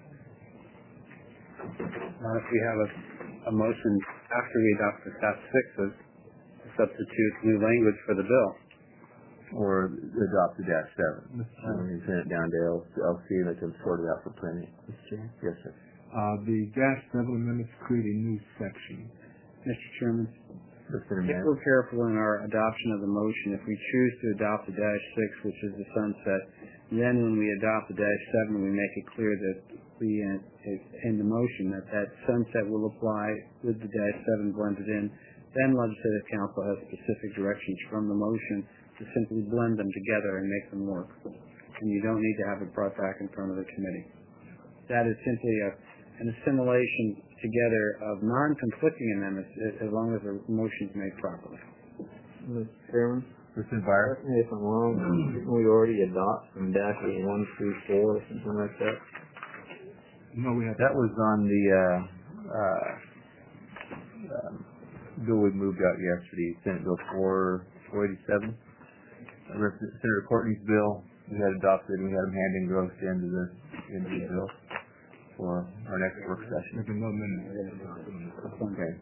Now, if we have a, a motion after we adopt the dash sixes, to substitute new language for the bill. Or adopt the dash seven. Uh, and send it down to L C and let them sort it out for printing. Mister Chair? Yes, sir. Uh, the dash seven amendments create a new section. Mister Chairman, Mister if we're careful in our adoption of the motion, if we choose to adopt the dash six, which is the sunset, then when we adopt the dash seven, we make it clear that we, uh, in the motion, that that sunset will apply with the dash seven blended in. Then Legislative Council has specific directions from the motion to simply blend them together and make them work. And you don't need to have it brought back in front of the committee. That is simply a, an assimilation together of non-conflicting amendments as long as the motion is made properly. Mister Chairman? Mister Byer? Correct me if I'm wrong. Didn't we already adopt some dashes one through four or something like that? No, we had that was on the uh, uh, um, bill we moved out yesterday, Senate Bill four eighty-seven. Senator Courtney's bill we had adopted, and we had them hand engrossed into the into the bill for our next work session. There's no minute. Okay.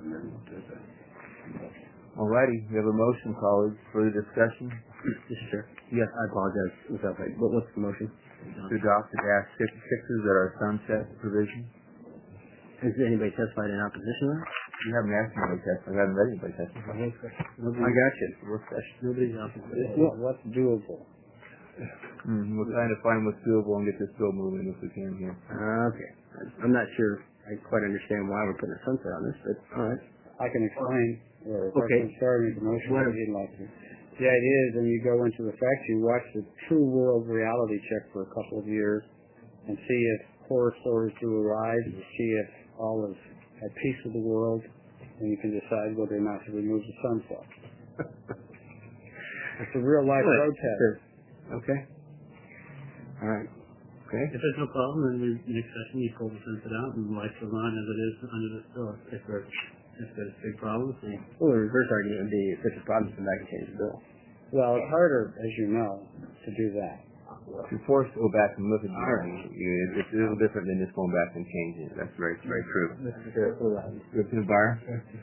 Alrighty, we have a motion, colleagues. Further discussion? Mister Chair. Yes. I apologize. Without that, what, what's the motion? To adopt the dash six sixes that are sunset provision. Has anybody testified in opposition to that? You haven't asked anybody to testify. I haven't read anybody testify. I got you. Work session. Nobody's in opposition. What, what's doable? Mm, we're trying to find what's doable and get this bill moving if we can here. Uh, okay. I'm not sure I quite understand why we're putting a sunset on this, but all right. I can explain, or if Okay. I can start with the motion if you'd like to. The idea is when you go into effect, you watch the true world reality check for a couple of years and see if horror stories do arise, and see if all is at peace with the world, and you can decide whether or not to remove the sunset. It's a real life road test. Sure. Okay. All right. Okay. If there's no problem, then the next session you pull the sunset out and life goes on as it is under this bill. If there's if there's big problems, then Well, the reverse argument would be if there's a problem, come back and change the bill. Well, it's harder, as you know, to do that. If you're forced to go back and look at it, it's a little different than just going back and changing it. That's very, very true. Mister Byer?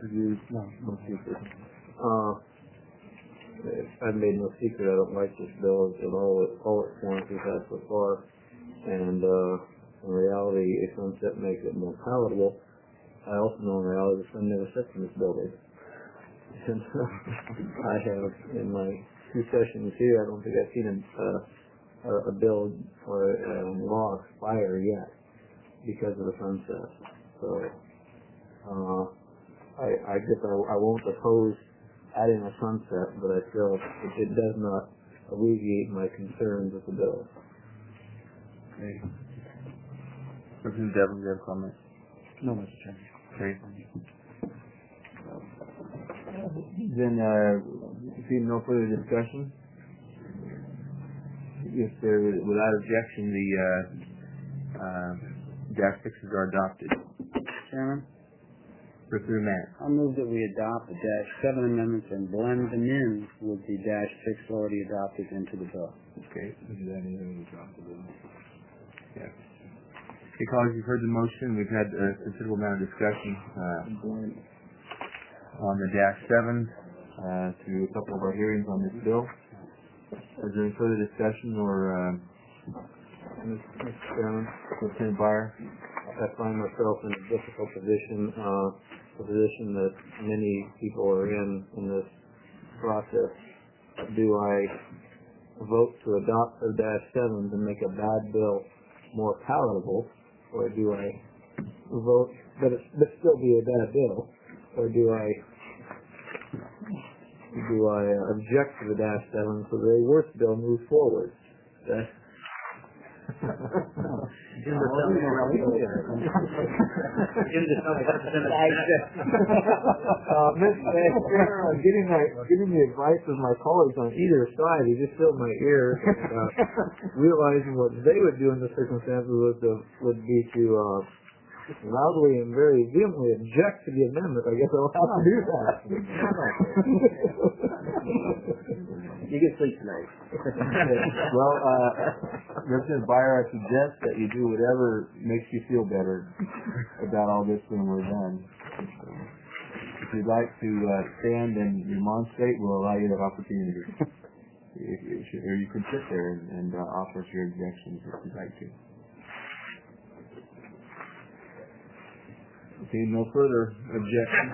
Uh, I've made no secret I don't like this bill at all, all its points we've had so far. And uh, in reality, a sunset makes it more palatable. I also know in reality the sun never sits in this building. And I have, in my two sessions here, I don't think I've seen a, uh, a bill or a um, law expire yet because of the sunset. So uh, I, I guess I, I won't oppose adding a sunset, but I feel it, it does not alleviate my concerns with the bill. Okay. Representative Devlin, do you have a comment? No, Mister Chairman. Okay. Then, uh, if you have no further discussion, if there, without objection, the uh, uh, dash sixes are adopted. Chairman? Representative Matt. I'll move that we adopt the dash seven amendments and blend them in with the dash six already adopted into the bill. Okay. Yeah. Okay, colleagues, you've heard the motion. We've had a considerable amount of discussion uh, on the dash seven uh, through a couple of our hearings on this bill. Is there any further discussion or uh, Mister Chairman, Lieutenant Byer? I find myself in a difficult position, uh, a position that many people are in in this process. Do I vote to adopt the dash sevens and make a bad bill more palatable, or do I vote that it but still be a bad bill, or do I do I object to the dash seven so that a worse bill moves forward? That uh, Mister Chair, I'm getting my getting the advice of my colleagues on either side. He just filled my ears. And, uh, realizing what they would do in the circumstances would uh, would be to uh, loudly and very vehemently object to the amendment. I guess I'll have to do that. You can sleep tonight. Well, uh, Representative Byer, I suggest that you do whatever makes you feel better about all this when we're done. If you'd like to uh, stand and remonstrate, we'll allow you that opportunity. if you should, or you can sit there and, and uh, offer your objections if you'd like to. Okay, no further objections.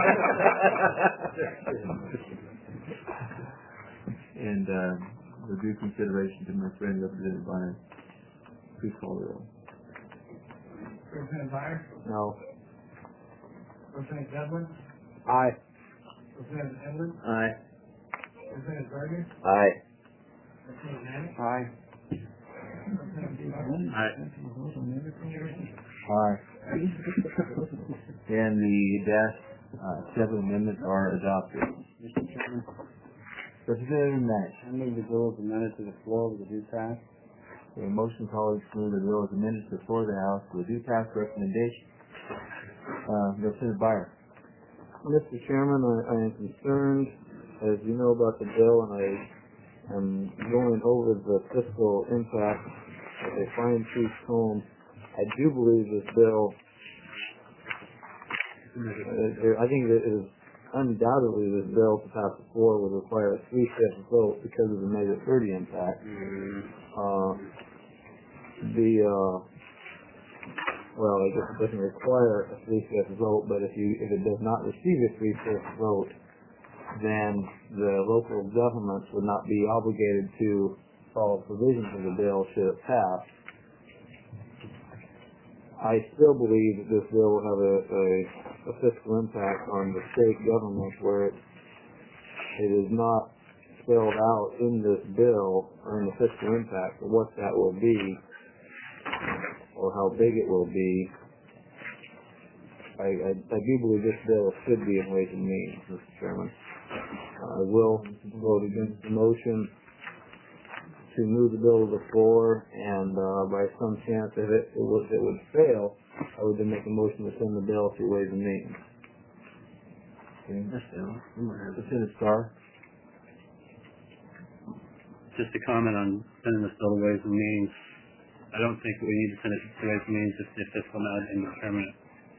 And uh, with due consideration to my friend Representative Byer, please call the roll. Representative Byer? No. Representative Devlin? Aye. Representative Edlin? Aye. Representative Berger? Aye. Representative Manning? Aye. Representative Duvall? Aye. Aye. And the dash uh, seven amendments are adopted. Mister Chairman, Representative Nash. I move the bill as amended to the floor with a due pass. A motion calls to move the bill as amended to the floor of the House with a due pass recommendation. Uh, Representative Byer. Mister Chairman, I, I am concerned, as you know, about the bill, and I am going over the fiscal impact with a fine-tooth comb. I do believe this bill, uh, I think that it is undoubtedly this bill to pass the floor would require a three-fifths vote because of the negative thirty impact. Uh, the, uh, well, I guess it doesn't require a three-fifths vote, but if you if it does not receive a three-fifths vote, then the local governments would not be obligated to follow provisions of the bill should it pass. I still believe that this bill will have a, a, a fiscal impact on the state government where it, it is not spelled out in this bill or in the fiscal impact of what that will be or how big it will be. I, I, I do believe this bill should be in Ways and Means, Mister Chairman. I will vote against the motion to move the bill to the floor, and uh, by some chance, if it, it, would, it would fail, I would then make a motion to send the bill through Ways and Means. Okay. Representative Starr. Just a comment on sending this bill to Ways and Means. I don't think we need to send it to Ways and Means if the fiscal amount is indeterminate.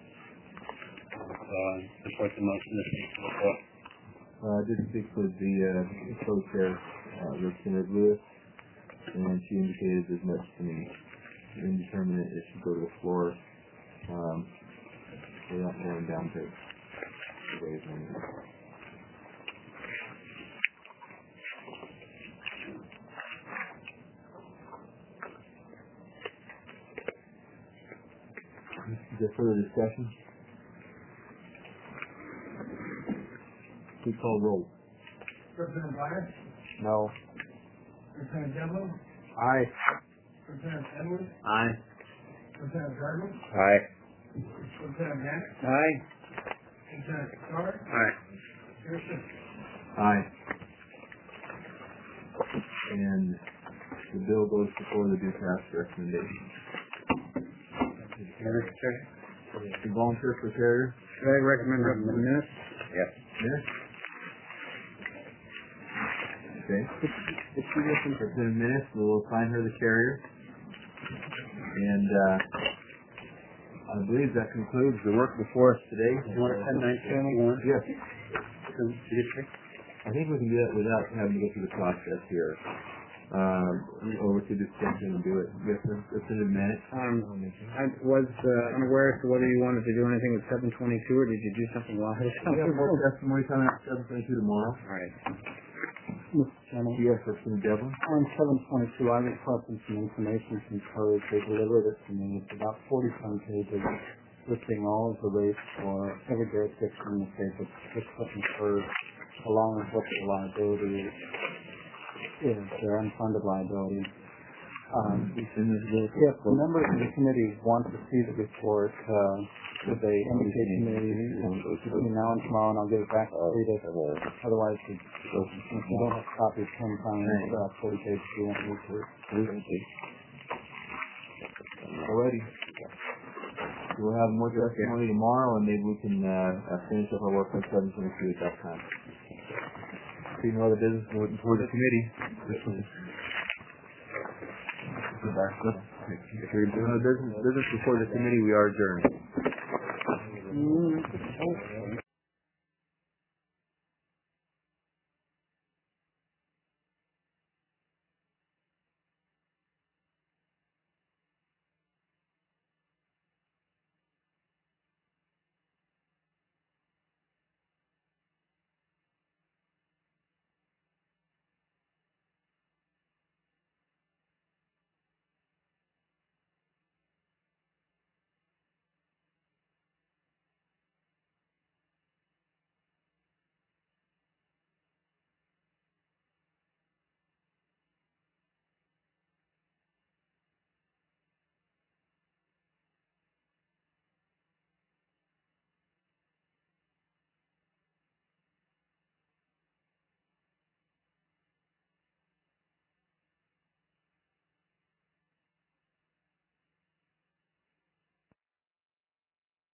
Uh, support the motion to send it to the floor. Uh, I did speak with the uh, co-chair, uh, Representative Lewis, and she indicated as much to me. Indeterminate, it should go to the floor um, without going down to the Ways and Means. Is there further discussion? Please call roll. Representative Byer? No. Representative Devlin? Aye. Representative Edwards? Aye. Representative Gardner? Aye. Representative Manning? Aye. Representative Starr? Aye. Chair Smith? Aye. And the bill goes before the due pass recommendation. Mister Chair? The volunteer for carrier? Should I recommend Representative Minnis? Yes. Yes. Okay. Representative Minnis, we'll assign her the carrier. And uh, I believe that concludes the work before us today. You want to send nineteen? Yes. Signature? I think we can do it without having to go through the process here. Um, over to discussion and do it. Yes, Representative Manning. Um, I was uh, unaware as to whether you wanted to do anything with seven twenty-two, or did you do something live? We have more testimony coming out seven twenty-two tomorrow. All right. Mister Chairman, Yes, Representative Devlin. on seven twenty-two, I requested some information from Codes. They delivered it to me. It's about forty-some pages listing all of the rates for every jurisdiction in the state that's just put in Codes, along with what the liability is, their unfunded liability. Um, if the members of the committee want to see the report, uh, should they indicate to me between now and tomorrow, and I'll get it back to you. Otherwise, if you don't have copies, ten times uh, forty pages, you won't need to. Alrighty. We'll have more testimony tomorrow, and maybe we can uh, finish up our work on seven twenty-three at that time. See no other business before the committee. This one. If you're doing no business, business before the committee, we are adjourned.